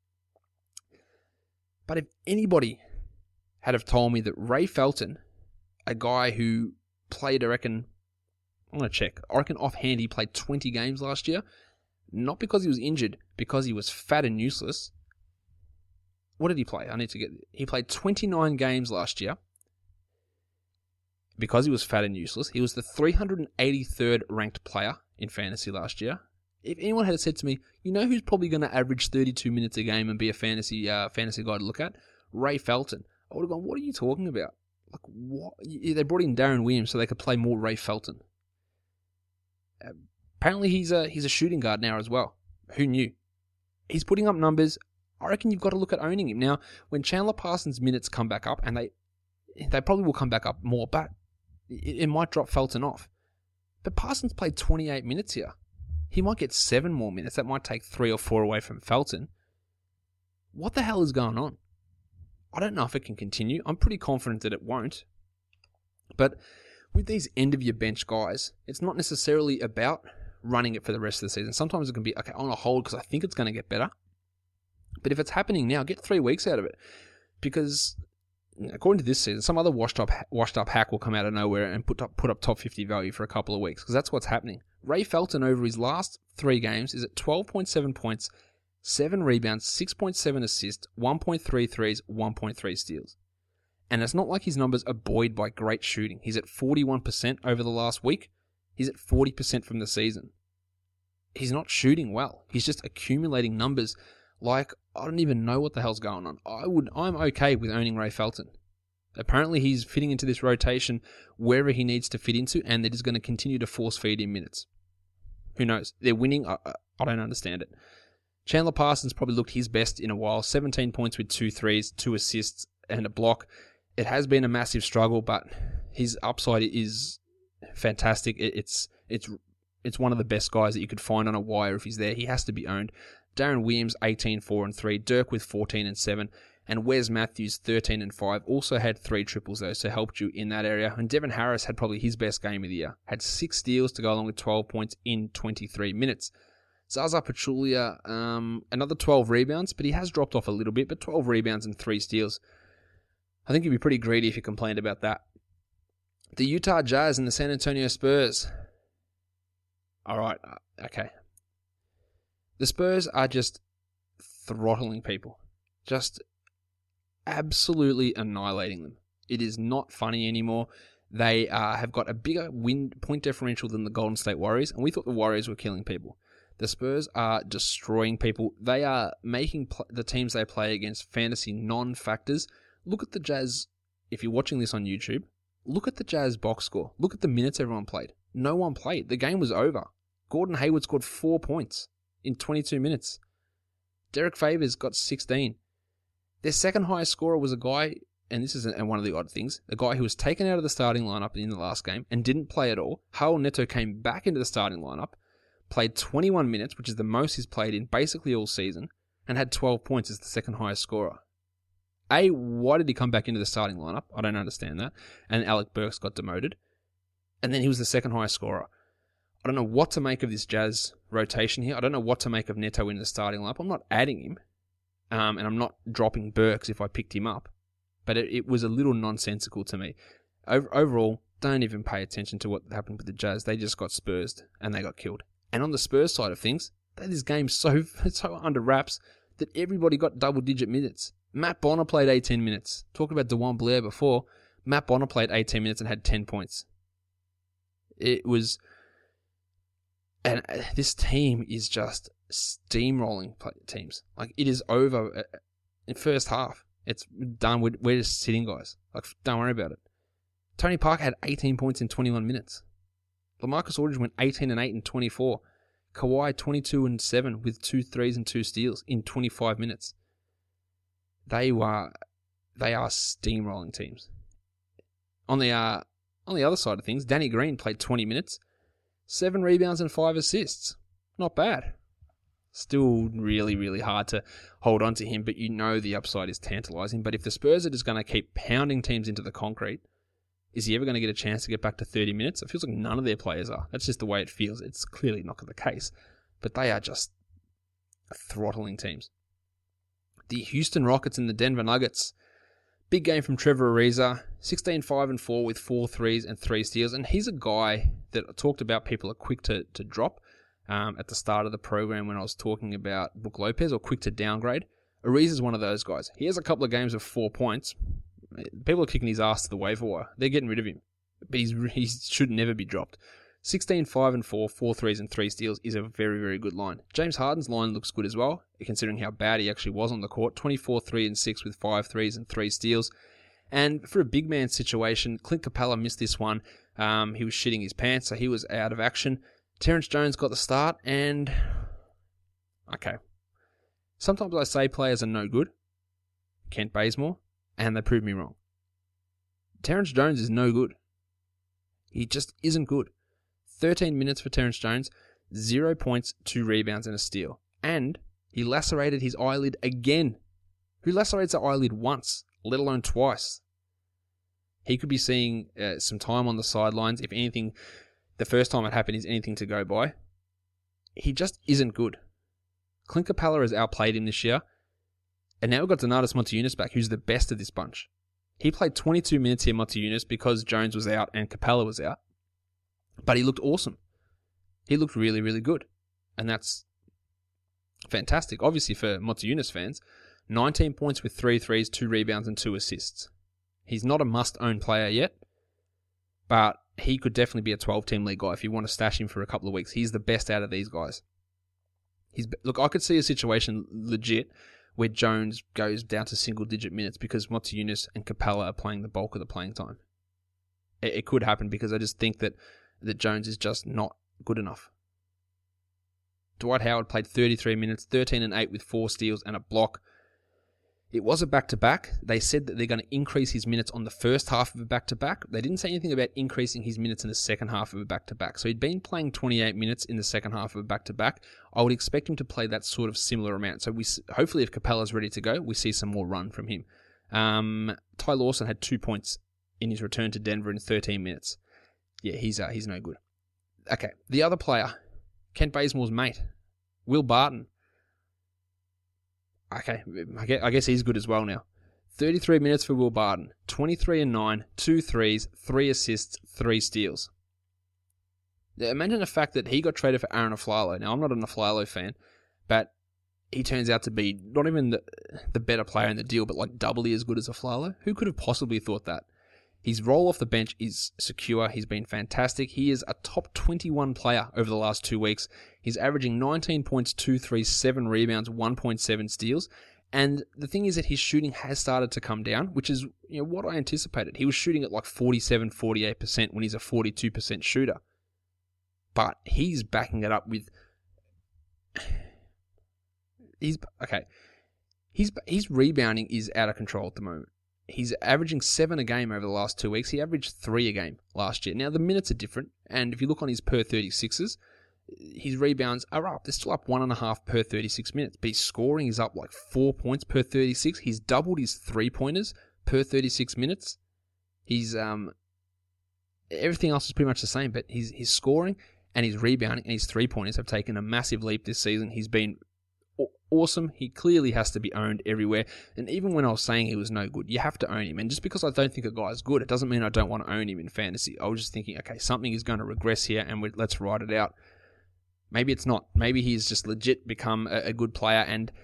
But if anybody had have told me that Ray Felton, a guy who played, I reckon, I'm going to check, I reckon offhand he played twenty games last year, not because he was injured, because he was fat and useless. What did he play? I need to get... He played twenty-nine games last year. Because he was fat and useless. He was the three hundred eighty-third ranked player in fantasy last year. If anyone had said to me, you know who's probably going to average thirty-two minutes a game and be a fantasy uh, fantasy guy to look at? Ray Felton. I would have gone, what are you talking about? Like, what? They brought in Darren Williams so they could play more Ray Felton. Uh, apparently he's a, he's a shooting guard now as well. Who knew? He's putting up numbers. I reckon you've got to look at owning him. Now, when Chandler Parsons' minutes come back up, and they they probably will come back up more, but it, it might drop Felton off. But Parsons played twenty-eight minutes here. He might get seven more minutes. That might take three or four away from Felton. What the hell is going on? I don't know if it can continue. I'm pretty confident that it won't. But with these end-of-your-bench guys, it's not necessarily about running it for the rest of the season. Sometimes it can be, okay, I'm going to hold because I think it's going to get better. But if it's happening now, get three weeks out of it. Because according to this season, some other washed up washed up hack will come out of nowhere and put up, put up top fifty value for a couple of weeks. Because that's what's happening. Ray Felton over his last three games is at twelve point seven points, seven rebounds, six point seven assists, one point three threes, one point three steals. And it's not like his numbers are buoyed by great shooting. He's at forty-one percent over the last week. He's at forty percent from the season. He's not shooting well. He's just accumulating numbers like I don't even know what the hell's going on. I would, I'm okay with owning Ray Felton. Apparently he's fitting into this rotation wherever he needs to fit into, and they're just going to continue to force feed him minutes. Who knows? They're winning. I, I don't understand it. Chandler Parsons probably looked his best in a while. seventeen points with two threes, two assists, and a block. It has been a massive struggle, but his upside is fantastic. It, it's it's it's one of the best guys that you could find on a wire if he's there. He has to be owned. Darren Williams, eighteen, four and three. Dirk with fourteen and seven. And Wes Matthews, thirteen and five. Also had three triples, though, so helped you in that area. And Devin Harris had probably his best game of the year. Had six steals to go along with twelve points in twenty-three minutes. Zaza Pachulia, um, another twelve rebounds, but he has dropped off a little bit, but twelve rebounds and three steals. I think you'd be pretty greedy if you complained about that. The Utah Jazz and the San Antonio Spurs. All right, okay. The Spurs are just throttling people. Just absolutely annihilating them. It is not funny anymore. They uh, have got a bigger win point differential than the Golden State Warriors, and we thought the Warriors were killing people. The Spurs are destroying people. They are making pl- the teams they play against fantasy non-factors. Look at the Jazz. If you're watching this on YouTube, look at the Jazz box score. Look at the minutes everyone played. No one played. The game was over. Gordon Hayward scored four points in twenty-two minutes. Derek Favors got sixteen. Their second highest scorer was a guy, and this is one of the odd things, a guy who was taken out of the starting lineup in the last game and didn't play at all. Raul Neto came back into the starting lineup, played twenty-one minutes, which is the most he's played in basically all season, and had twelve points as the second highest scorer. A, why did he come back into the starting lineup? I don't understand that. And Alec Burks got demoted. And then he was the second highest scorer. I don't know what to make of this Jazz rotation here. I don't know what to make of Neto in the starting lineup. I'm not adding him. Um, and I'm not dropping Burks if I picked him up. But it, it was a little nonsensical to me. Over, overall, don't even pay attention to what happened with the Jazz. They just got Spursed and they got killed. And on the Spurs side of things, this game's so, so under wraps that everybody got double-digit minutes. Matt Bonner played eighteen minutes. Talked about DeJuan Blair before. Matt Bonner played eighteen minutes and had ten points. It was... And this team is just steamrolling teams. Like, it is over in first half. It's done. We're, we're just sitting, guys. Like, don't worry about it. Tony Parker had eighteen points in twenty-one minutes. LaMarcus Aldridge went eighteen and eight in twenty-four. Kawhi twenty-two and seven with two threes and two steals in twenty-five minutes. They were, they are steamrolling teams. On the uh, on the other side of things, Danny Green played twenty minutes, seven rebounds and five assists. Not bad. Still really, really hard to hold on to him, but you know the upside is tantalizing. But if the Spurs are just going to keep pounding teams into the concrete, is he ever going to get a chance to get back to thirty minutes? It feels like none of their players are. That's just the way it feels. It's clearly not the case. But they are just throttling teams. The Houston Rockets and the Denver Nuggets. Big game from Trevor Ariza. sixteen five and four with four threes and three steals. And he's a guy that I talked about people are quick to, to drop um, at the start of the program when I was talking about Brook Lopez, or quick to downgrade. Ariza's one of those guys. He has a couple of games of four points. People are kicking his ass to the waiver wire. They're getting rid of him. But he's, he should never be dropped. sixteen five and four, four threes and three steals is a very, very good line. James Harden's line looks good as well, considering how bad he actually was on the court. twenty-four, three and six with five threes and three steals. And for a big man situation, Clint Capella missed this one. Um, he was shitting his pants, so he was out of action. Terrence Jones got the start, and... Okay. Sometimes I say players are no good. Kent Bazemore. And they proved me wrong. Terrence Jones is no good. He just isn't good. thirteen minutes for Terrence Jones, zero points, two rebounds, and a steal. And he lacerated his eyelid again. Who lacerates an eyelid once, let alone twice? He could be seeing uh, some time on the sidelines. If anything, the first time it happened is anything to go by. He just isn't good. Clint Capella has outplayed him this year. And now we've got Donatas Montiunas back, who's the best of this bunch. He played twenty-two minutes here, Montiunas, because Jones was out and Capella was out. But he looked awesome. He looked really, really good. And that's fantastic. Obviously for Montiunas fans, nineteen points with three threes, two rebounds, and two assists. He's not a must-own player yet, but he could definitely be a twelve-team league guy if you want to stash him for a couple of weeks. He's the best out of these guys. He's Look, I could see a situation legit where Jones goes down to single-digit minutes because Montiunas and Capella are playing the bulk of the playing time. It, it could happen because I just think that, that Jones is just not good enough. Dwight Howard played thirty-three minutes, thirteen and eight with four steals and a block. It was a back-to-back. They said that they're going to increase his minutes on the first half of a back-to-back. They didn't say anything about increasing his minutes in the second half of a back-to-back. So he'd been playing twenty-eight minutes in the second half of a back-to-back. I would expect him to play that sort of similar amount. So we hopefully if Capella's ready to go, we see some more run from him. Um, Ty Lawson had two points in his return to Denver in thirteen minutes. Yeah, he's uh, he's no good. Okay, the other player, Kent Bazemore's mate, Will Barton. Okay, I guess he's good as well now. thirty-three minutes for Will Barton. twenty-three and nine, two threes, three assists, three steals. Now, imagine the fact that he got traded for Aaron Aflalo. Now, I'm not an Aflalo fan, but he turns out to be not even the, the better player in the deal, but like doubly as good as Aflalo. Who could have possibly thought that? His role off the bench is secure. He's been fantastic. He is a top twenty-one player over the last two weeks. He's averaging nineteen points, two threes, seven rebounds, one point seven steals. And the thing is that his shooting has started to come down, which is you know what I anticipated. He was shooting at like forty-seven, forty-eight percent when he's a forty-two percent shooter. But he's backing it up with... He's okay. He's, his rebounding is out of control at the moment. He's averaging seven a game over the last two weeks. He averaged three a game last year. Now, the minutes are different, and if you look on his per thirty-sixes, His rebounds are up. They're still up one and a half per thirty-six minutes. But his scoring is up like four points per thirty-six. He's doubled his three-pointers per thirty-six minutes. He's um everything else is pretty much the same, but his his scoring and his rebounding and his three-pointers have taken a massive leap this season. He's been awesome. He clearly has to be owned everywhere. And even when I was saying he was no good, you have to own him. And just because I don't think a guy is good, it doesn't mean I don't want to own him in fantasy. I was just thinking, okay, something is going to regress here, and we, let's ride it out. Maybe it's not. Maybe he's just legit become a, a good player. And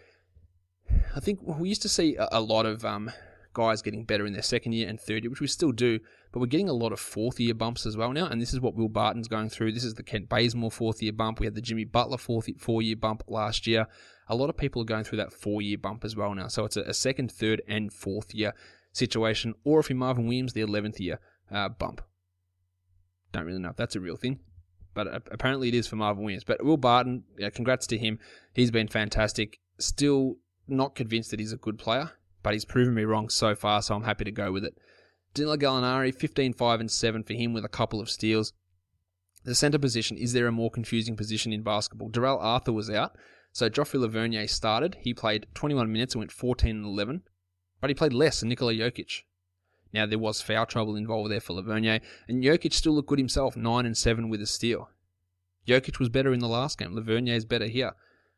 I think we used to see a, a lot of um, guys getting better in their second year and third year, which we still do, but we're getting a lot of fourth year bumps as well now. And this is what Will Barton's going through. This is the Kent Bazemore fourth year bump. We had the Jimmy Butler fourth four year bump last year. A lot of people are going through that four year bump as well now. So it's a, a second, third, and fourth year situation. Or if you're Marvin Williams, the eleventh year uh, bump. Don't really know if that's a real thing, but apparently it is for Marvin Williams. But Will Barton, yeah, congrats to him. He's been fantastic. Still not convinced that he's a good player, but he's proven me wrong so far, so I'm happy to go with it. Danilo Gallinari, fifteen, five, and seven for him with a couple of steals. The center position, is there a more confusing position in basketball? Darrell Arthur was out, so Joffrey Lavernier started. He played twenty-one minutes and went fourteen and eleven, but he played less than Nikola Jokic. Now, there was foul trouble involved there for Lavernier, and Jokic still looked good himself, nine and seven with a steal. Jokic was better in the last game. Lavernier is better here.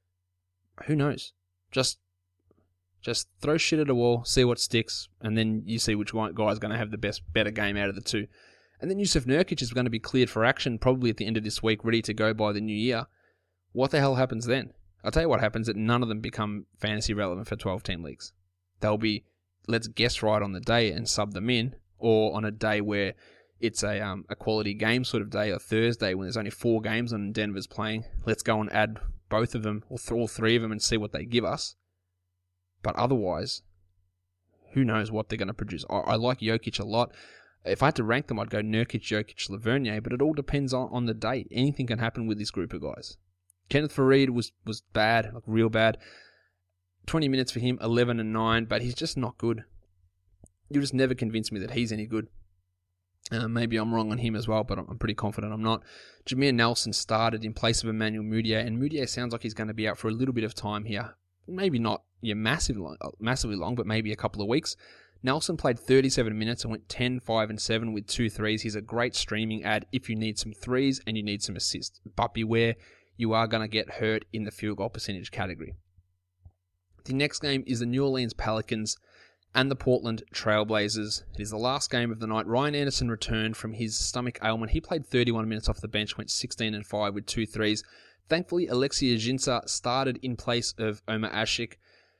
Who knows? Just just throw shit at a wall, see what sticks, and then you see which one guy is going to have the best, better game out of the two. And then Jusuf Nurkic is going to be cleared for action probably at the end of this week, ready to go by the new year. What the hell happens then? I'll tell you what happens, that none of them become fantasy relevant for twelve-team leagues. They'll be, let's guess right on the day and sub them in, or on a day where it's a um, a quality game sort of day, or Thursday when there's only four games on and Denver's playing. Let's go and add both of them, or th- all three of them, and see what they give us. But otherwise, who knows what they're going to produce. I, I like Jokic a lot. If I had to rank them, I'd go Nurkic, Jokic, Lavernier, but it all depends on, on the day. Anything can happen with this group of guys. Kenneth Faried was, was bad, like real bad. twenty minutes for him, eleven and nine, but he's just not good. You'll just never convince me that he's any good. Uh, maybe I'm wrong on him as well, but I'm pretty confident I'm not. Jameer Nelson started in place of Emmanuel Mudiay, and Mudiay sounds like he's going to be out for a little bit of time here. Maybe not yeah, massive, massively long, but maybe a couple of weeks. Nelson played thirty-seven minutes and went ten, five, and seven with two threes. He's a great streaming ad if you need some threes and you need some assists. But beware, you are going to get hurt in the field goal percentage category. The next game is the New Orleans Pelicans and the Portland Trailblazers. It is the last game of the night. Ryan Anderson returned from his stomach ailment. He played thirty-one minutes off the bench, went sixteen and five with two threes. Thankfully, Alexei Ajinça started in place of Omer Asik.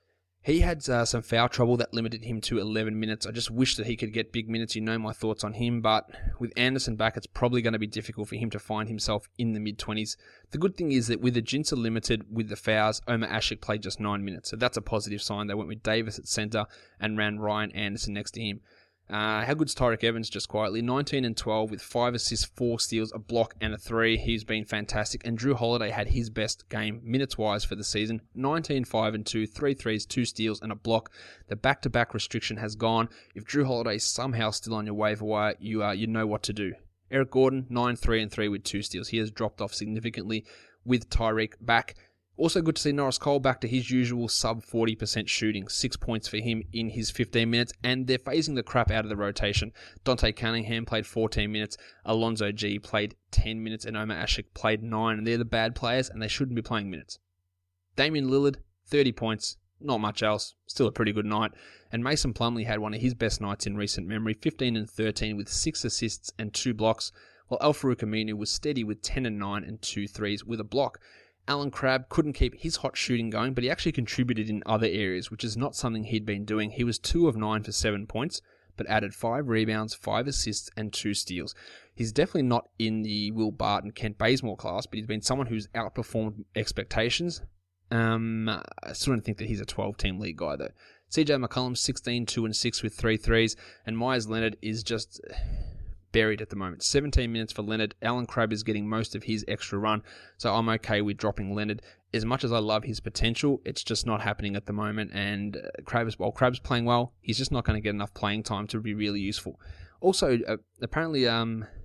He had uh, some foul trouble that limited him to eleven minutes. I just wish that he could get big minutes. You know my thoughts on him, but with Anderson back, it's probably going to be difficult for him to find himself in the mid-twenties. The good thing is that with Ajinça limited with the fouls, Omer Asik played just nine minutes, so that's a positive sign. They went with Davis at center and ran Ryan Anderson next to him. Uh, how good's Tyreke Evans, just quietly? nineteen and twelve with five assists, four steals, a block, and a three. He's been fantastic. And Drew Holiday had his best game, minutes-wise, for the season. nineteen, five, and two, three threes, two steals, and a block. The back-to-back restriction has gone. If Drew Holiday is somehow still on your waiver wire, you uh, you know what to do. Eric Gordon, nine, three, and three with two steals. He has dropped off significantly with Tyreke back. Also good to see Norris Cole back to his usual sub forty percent shooting. Six points for him in his fifteen minutes, and they're phasing the crap out of the rotation. Dante Cunningham played fourteen minutes, Alonzo G played ten minutes, and Omer Asik played nine, and they're the bad players, and they shouldn't be playing minutes. Damian Lillard, thirty points, not much else, still a pretty good night. And Mason Plumlee had one of his best nights in recent memory, fifteen and thirteen with six assists and two blocks, while Al-Farouq Aminu was steady with ten and nine and two threes with a block. Alan Crabb couldn't keep his hot shooting going, but he actually contributed in other areas, which is not something he'd been doing. He was two of nine for seven points, but added five rebounds, five assists, and two steals. He's definitely not in the Will Barton, Kent Bazemore class, but he's been someone who's outperformed expectations. Um, I still don't think that he's a twelve-team league guy, though. C J McCollum, sixteen, two, and six with three threes, and Myers Leonard is just buried at the moment. seventeen minutes for Leonard. Alan Crabb is getting most of his extra run, so I'm okay with dropping Leonard. As much as I love his potential, it's just not happening at the moment, and Crabb is, well, Crabb's playing well. He's just not going to get enough playing time to be really useful. Also, uh, apparently, um,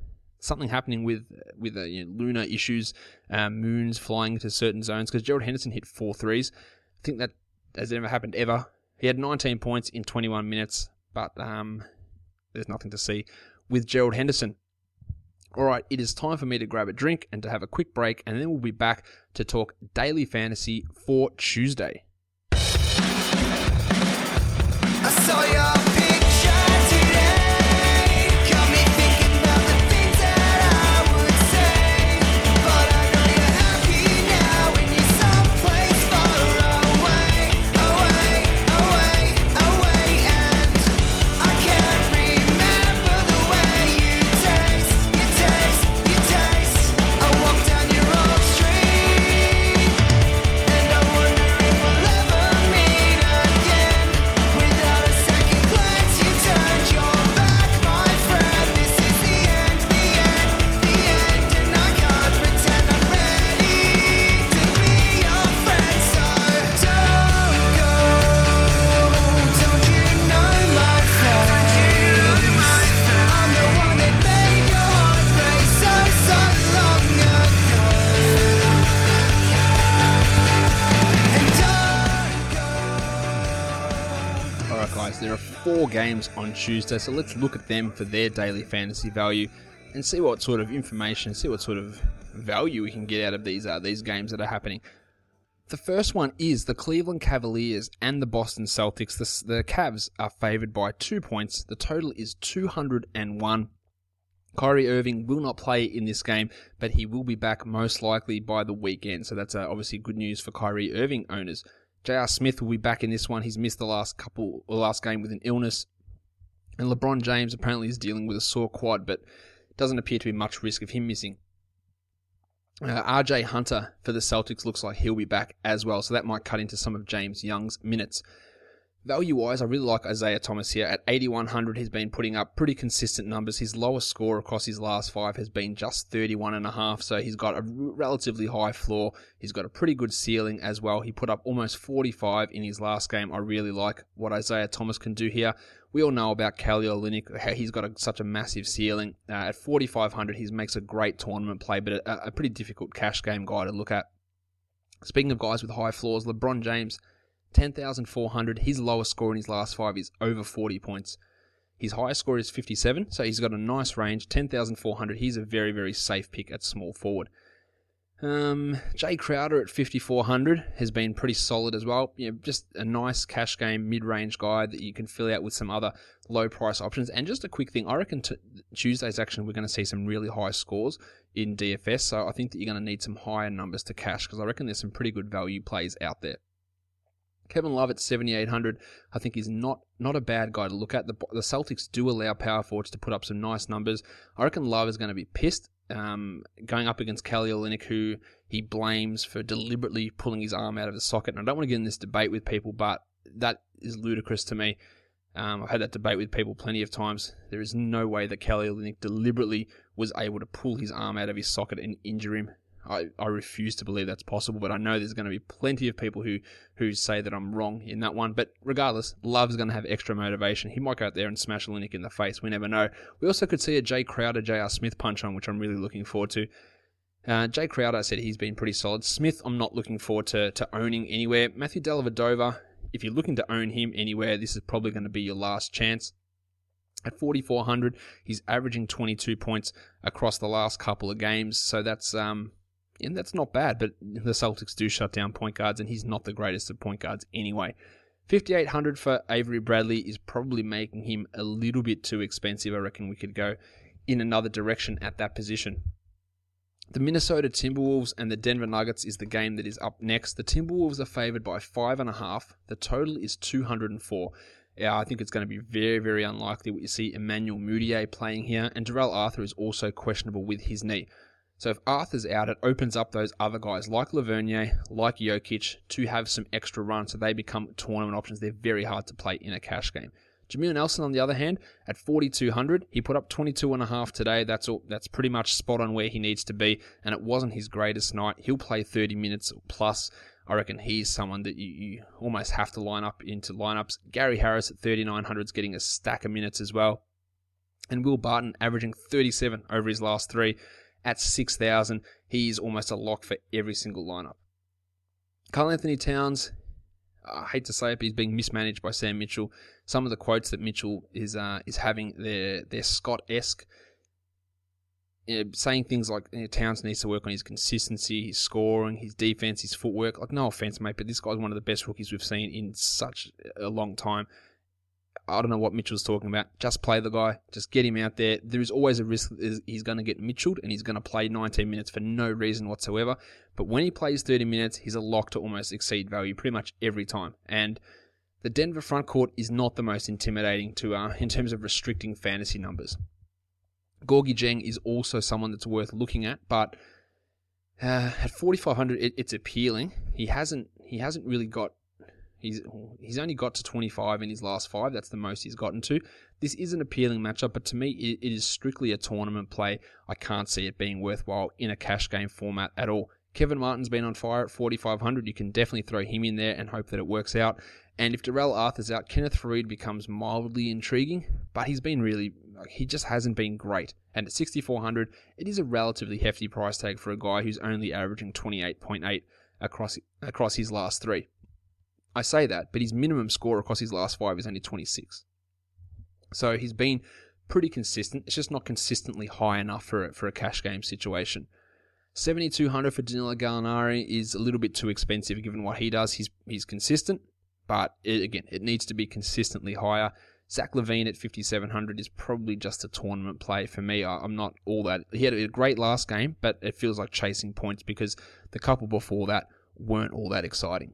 something happening with with uh, you know, lunar issues, um, moons flying into certain zones, because Gerald Henderson hit four threes. I think that has never happened ever. He had nineteen points in twenty-one minutes, but um, there's nothing to see with Gerald Henderson. All right, it is time for me to grab a drink and to have a quick break, and then we'll be back to talk daily fantasy for Tuesday. I saw your picture today, got me thinking about the things that I would say, but I know you're happy now when you're someplace far away, away, away, away, and I can't remember the way you taste, you taste, you taste. I walk down your old street, and I wonder if we'll ever meet again. Without a second glance, you turned your back, my friend. This is the end, the end, the end, and I can't pretend I'm ready to be your friend. So don't go, don't you know my face? I'm the one that made your heart break so, so long ago. And don't go. All right, guys, there are four games on Tuesday, so let's look at them for their daily fantasy value and see what sort of information, see what sort of value we can get out of these uh, these games that are happening. The first one is the Cleveland Cavaliers and the Boston Celtics. The, the Cavs are favored by two points. The total is two hundred one. Kyrie Irving will not play in this game, but he will be back most likely by the weekend. So that's uh, obviously good news for Kyrie Irving owners. J R Smith will be back in this one. He's missed the last couple, the last game with an illness. And LeBron James apparently is dealing with a sore quad, but doesn't appear to be much risk of him missing. Uh, R J Hunter for the Celtics looks like he'll be back as well, so that might cut into some of James Young's minutes. Value-wise, I really like Isaiah Thomas here. At eighty-one hundred, he's been putting up pretty consistent numbers. His lowest score across his last five has been just thirty-one and a half, so he's got a relatively high floor. He's got a pretty good ceiling as well. He put up almost forty-five in his last game. I really like what Isaiah Thomas can do here. We all know about Kelly Olynyk, how he's got a, such a massive ceiling. Uh, at forty-five hundred, he makes a great tournament play, but a, a pretty difficult cash game guy to look at. Speaking of guys with high floors, LeBron James, ten thousand four hundred. His lowest score in his last five is over forty points. His highest score is fifty-seven, so he's got a nice range. ten thousand four hundred. He's a very, very safe pick at small forward. Um, Jay Crowder at fifty-four hundred has been pretty solid as well. You know, just a nice cash game, mid-range guy that you can fill out with some other low-price options. And just a quick thing, I reckon t- Tuesday's action we're going to see some really high scores in D F S, so I think that you're going to need some higher numbers to cash, because I reckon there's some pretty good value plays out there. Kevin Love at seventy-eight hundred, I think is not not a bad guy to look at. The, the Celtics do allow power forwards to put up some nice numbers. I reckon Love is going to be pissed um, going up against Kelly Olynyk, who he blames for deliberately pulling his arm out of the socket. And I don't want to get in this debate with people, but that is ludicrous to me. Um, I've had that debate with people plenty of times. There is no way that Kelly Olynyk deliberately was able to pull his arm out of his socket and injure him. I, I refuse to believe that's possible, but I know there's going to be plenty of people who, who say that I'm wrong in that one. But regardless, Love's going to have extra motivation. He might go out there and smash Olynyk in the face. We never know. We also could see a Jay Crowder, J R Smith punch on, which I'm really looking forward to. Uh, Jay Crowder, I said he's been pretty solid. Smith, I'm not looking forward to, to owning anywhere. Matthew Dellavedova, if you're looking to own him anywhere, this is probably going to be your last chance. At forty-four hundred, he's averaging twenty-two points across the last couple of games, so that's... um. And that's not bad, but the Celtics do shut down point guards, and he's not the greatest of point guards anyway. fifty-eight hundred for Avery Bradley is probably making him a little bit too expensive. I reckon we could go in another direction at that position. The Minnesota Timberwolves and the Denver Nuggets is the game that is up next. The Timberwolves are favored by five and a half. The total is two hundred four. Yeah, I think it's going to be very, very unlikely what you see Emmanuel Mudiay playing here, and Darrell Arthur is also questionable with his knee. So if Arthur's out, it opens up those other guys like Lavernier, like Jokic, to have some extra run, so they become tournament options. They're very hard to play in a cash game. Jameer Nelson, on the other hand, at forty-two hundred, he put up twenty-two and a half today. That's all. That's pretty much spot on where he needs to be, and it wasn't his greatest night. He'll play thirty minutes plus. I reckon he's someone that you, you almost have to line up into lineups. Gary Harris at thirty-nine hundred is getting a stack of minutes as well. And Will Barton averaging thirty-seven over his last three at six thousand. He's almost a lock for every single lineup. Karl Anthony Towns, I hate to say it, but he's being mismanaged by Sam Mitchell. Some of the quotes that Mitchell is uh, is having, they're, they're Scott-esque. You know, saying things like, you know, Towns needs to work on his consistency, his scoring, his defense, his footwork. Like, no offense, mate, but this guy's one of the best rookies we've seen in such a long time. I don't know what Mitchell's talking about. Just play the guy. Just get him out there. There is always a risk that he's going to get Mitchelled and he's going to play nineteen minutes for no reason whatsoever. But when he plays thirty minutes, he's a lock to almost exceed value pretty much every time. And the Denver front court is not the most intimidating to uh, in terms of restricting fantasy numbers. Gorgie Jeng is also someone that's worth looking at, but uh, at forty-five hundred, it, it's appealing. He hasn't he hasn't really got. He's he's only got to twenty-five in his last five. That's the most he's gotten to. This is an appealing matchup, but to me, it, it is strictly a tournament play. I can't see it being worthwhile in a cash game format at all. Kevin Martin's been on fire at forty-five hundred. You can definitely throw him in there and hope that it works out. And if Darrell Arthur's out, Kenneth Faried becomes mildly intriguing, but he's been really, like, he just hasn't been great. And at sixty-four hundred, it is a relatively hefty price tag for a guy who's only averaging twenty-eight point eight across across his last three. I say that, but his minimum score across his last five is only twenty-six. So he's been pretty consistent. It's just not consistently high enough for a, for a cash game situation. seventy-two hundred for Danilo Gallinari is a little bit too expensive given what he does. He's he's consistent, but it, again, it needs to be consistently higher. Zach LaVine at fifty-seven hundred is probably just a tournament play for me. I, I'm not all that. He had a great last game, but it feels like chasing points because the couple before that weren't all that exciting.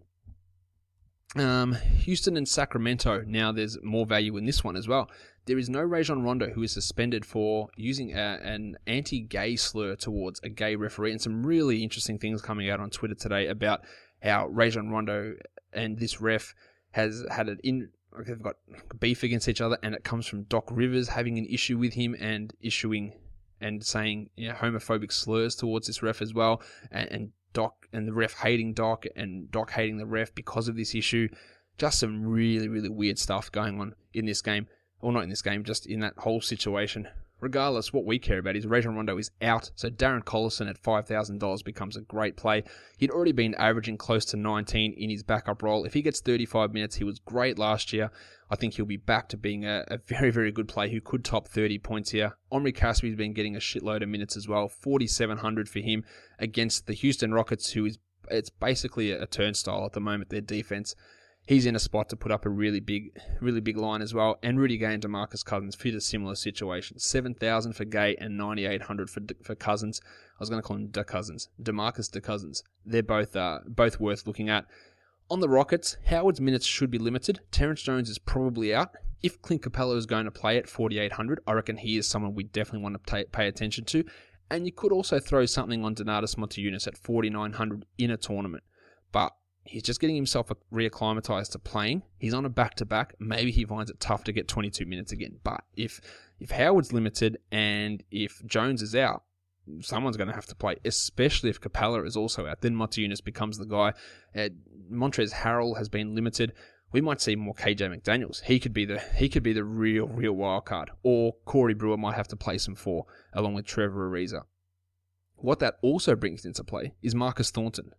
Um, Houston and Sacramento. Now there's more value in this one as well. There is no Rajon Rondo, who is suspended for using a, an anti-gay slur towards a gay referee, and some really interesting things coming out on Twitter today about how Rajon Rondo and this ref has had an in they've got beef against each other, and it comes from Doc Rivers having an issue with him and issuing and saying, you know, homophobic slurs towards this ref as well, and, and Doc and the ref hating Doc and Doc hating the ref because of this issue. Just some really, really weird stuff going on in this game. Well, not in this game, just in that whole situation. Regardless, what we care about is Rajon Rondo is out, so Darren Collison at five thousand dollars becomes a great play. He'd already been averaging close to nineteen in his backup role. If he gets thirty-five minutes, he was great last year. I think he'll be back to being a, a very, very good play who could top thirty points here. Omri Caspi's been getting a shitload of minutes as well, forty-seven hundred for him against the Houston Rockets, who is it's basically a, a turnstile at the moment, their defense. He's in a spot to put up a really big, really big line as well. And Rudy Gay and DeMarcus Cousins fit a similar situation. seven thousand for Gay and ninety-eight hundred for for Cousins. I was going to call him De Cousins. DeMarcus De Cousins. They're both uh, both worth looking at. On the Rockets, Howard's minutes should be limited. Terrence Jones is probably out. If Clint Capella is going to play at forty-eight hundred, I reckon he is someone we definitely want to pay attention to. And you could also throw something on Donatas Montejunas at forty-nine hundred in a tournament. But he's just getting himself reacclimatized to playing. He's on a back-to-back. Maybe he finds it tough to get twenty-two minutes again. But if if Howard's limited and if Jones is out, someone's going to have to play, especially if Capella is also out. Then Montejunas becomes the guy. Uh, Montrezl Harrell has been limited. We might see more K J McDaniels. He could be the he could be the real, real wild card. Or Corey Brewer might have to play some four, along with Trevor Ariza. What that also brings into play is Marcus Thornton.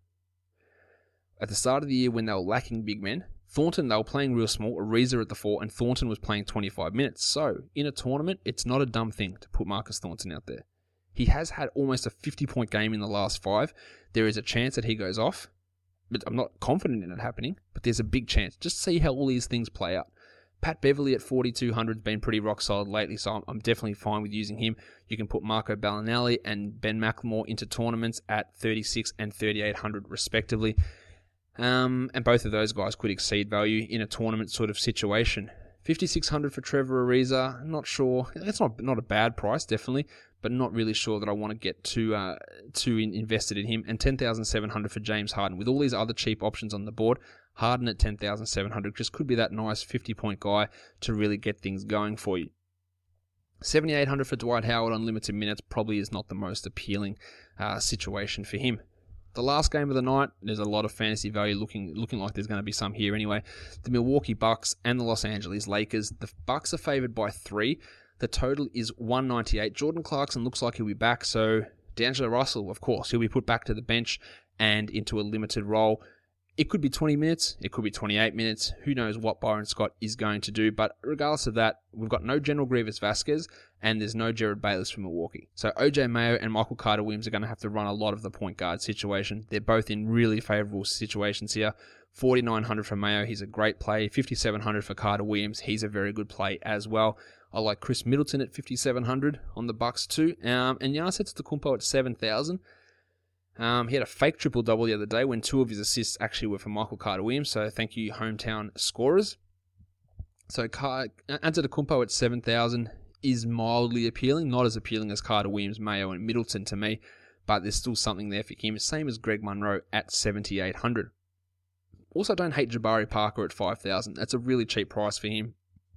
At the start of the year, when they were lacking big men, Thornton, they were playing real small, Ariza at the four, and Thornton was playing twenty-five minutes. So, in a tournament, it's not a dumb thing to put Marcus Thornton out there. He has had almost a fifty-point game in the last five. There is a chance that he goes off, but I'm not confident in it happening, but there's a big chance. Just see how all these things play out. Pat Beverly at forty-two hundred has been pretty rock solid lately, so I'm, I'm definitely fine with using him. You can put Marco Bellinelli and Ben McLemore into tournaments at thirty-six and thirty-eight hundred respectively. Um, and both of those guys could exceed value in a tournament sort of situation. fifty-six hundred for Trevor Ariza, not sure. It's not not a bad price, definitely, but not really sure that I want to get too uh, too in, invested in him. And ten thousand seven hundred for James Harden. With all these other cheap options on the board, Harden at ten thousand seven hundred just could be that nice fifty-point guy to really get things going for you. seventy-eight hundred for Dwight Howard on limited minutes probably is not the most appealing uh, situation for him. The last game of the night, there's a lot of fantasy value looking looking like there's going to be some here anyway. The Milwaukee Bucks and the Los Angeles Lakers. The Bucks are favored by three. The total is one ninety-eight. Jordan Clarkson looks like he'll be back, so D'Angelo Russell, of course, he'll be put back to the bench and into a limited role. It could be twenty minutes, it could be twenty-eight minutes. Who knows what Byron Scott is going to do, but regardless of that, we've got no General Grievous Vasquez, and there's no Jared Bayless from Milwaukee. So O J Mayo and Michael Carter-Williams are going to have to run a lot of the point guard situation. They're both in really favourable situations here. forty-nine hundred for Mayo, he's a great play. fifty-seven hundred for Carter-Williams, he's a very good play as well. I like Chris Middleton at fifty-seven hundred on the Bucks too. Um, and Giannis Antetokounmpo at seven thousand. Um, he had a fake triple-double the other day when two of his assists actually were from Michael Carter-Williams, so thank you, hometown scorers. So Car- Antetokounmpo at seven thousand is mildly appealing, not as appealing as Carter-Williams, Mayo, and Middleton to me, but there's still something there for him, same as Greg Monroe at seventy-eight hundred. Also, don't hate Jabari Parker at five thousand. That's a really cheap price for him.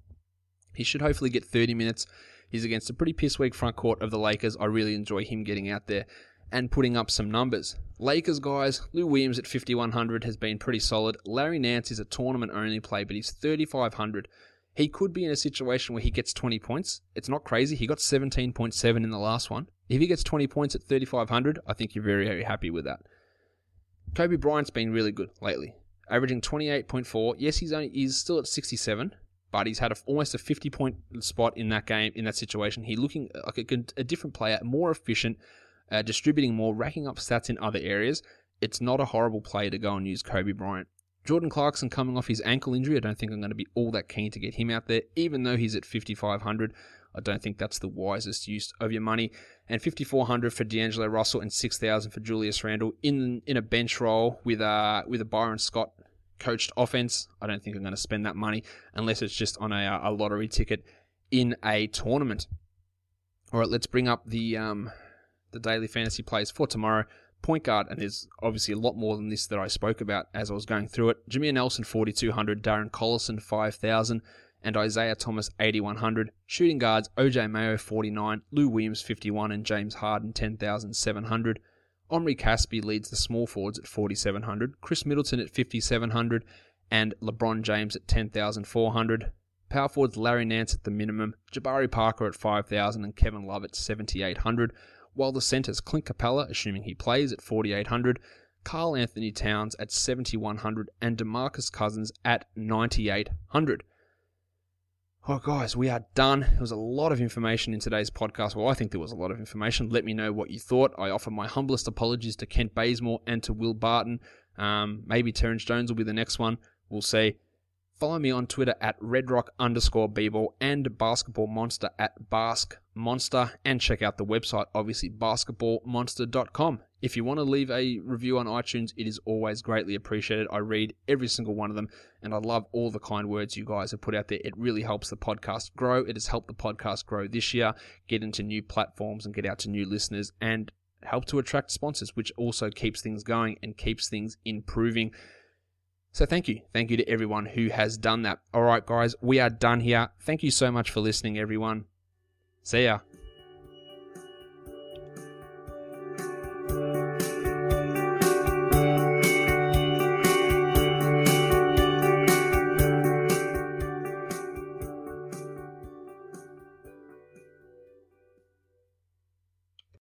He should hopefully get thirty minutes. He's against a pretty piss-weak front court of the Lakers. I really enjoy him getting out there and putting up some numbers. Lakers guys, Lou Williams at fifty-one hundred has been pretty solid. Larry Nance is a tournament-only play, but he's thirty-five hundred. He could be in a situation where he gets twenty points. It's not crazy. He got seventeen point seven in the last one. If he gets twenty points at thirty-five hundred, I think you're very, very happy with that. Kobe Bryant's been really good lately, averaging twenty-eight point four. Yes, he's only he's still at sixty-seven, but he's had a, almost a fifty-point spot in that game, in that situation. He's looking like a, a different player, more efficient, Uh, distributing more, racking up stats in other areas. It's not a horrible play to go and use Kobe Bryant. Jordan Clarkson coming off his ankle injury, I don't think I'm going to be all that keen to get him out there, even though he's at fifty-five hundred. I don't think that's the wisest use of your money. And fifty-four hundred for D'Angelo Russell and six thousand for Julius Randle in in a bench role with a, with a Byron Scott coached offense. I don't think I'm going to spend that money unless it's just on a, a lottery ticket in a tournament. All right, let's bring up the... Um, the daily fantasy plays for tomorrow. Point guard, and there's obviously a lot more than this that I spoke about as I was going through it. Jameer Nelson, forty-two hundred. Darren Collison, five thousand. And Isaiah Thomas, eighty-one hundred. Shooting guards, O J Mayo, forty-nine. Lou Williams, fifty-one. And James Harden, ten thousand seven hundred. Omri Caspi leads the small forwards at forty-seven hundred. Chris Middleton at fifty-seven hundred. And LeBron James at ten thousand four hundred. Power forwards, Larry Nance at the minimum. Jabari Parker at five thousand. And Kevin Love at seventy-eight hundred. While the centers, Clint Capella, assuming he plays, at forty-eight hundred, Karl Anthony Towns at seventy-one hundred, and DeMarcus Cousins at ninety-eight hundred. Oh, guys, we are done. There was a lot of information in today's podcast. Well, I think there was a lot of information. Let me know what you thought. I offer my humblest apologies to Kent Bazemore and to Will Barton. Um, maybe Terrence Jones will be the next one. We'll see. Follow me on Twitter at redrock underscore bball and Basketball Monster at Bask Monster, and check out the website, obviously basketball monster dot com. If you want to leave a review on iTunes, it is always greatly appreciated. I read every single one of them, and I love all the kind words you guys have put out there. It really helps the podcast grow. It has helped the podcast grow this year, get into new platforms and get out to new listeners, and help to attract sponsors, which also keeps things going and keeps things improving. So thank you. Thank you to everyone who has done that. All right, guys, we are done here. Thank you so much for listening, everyone. See ya.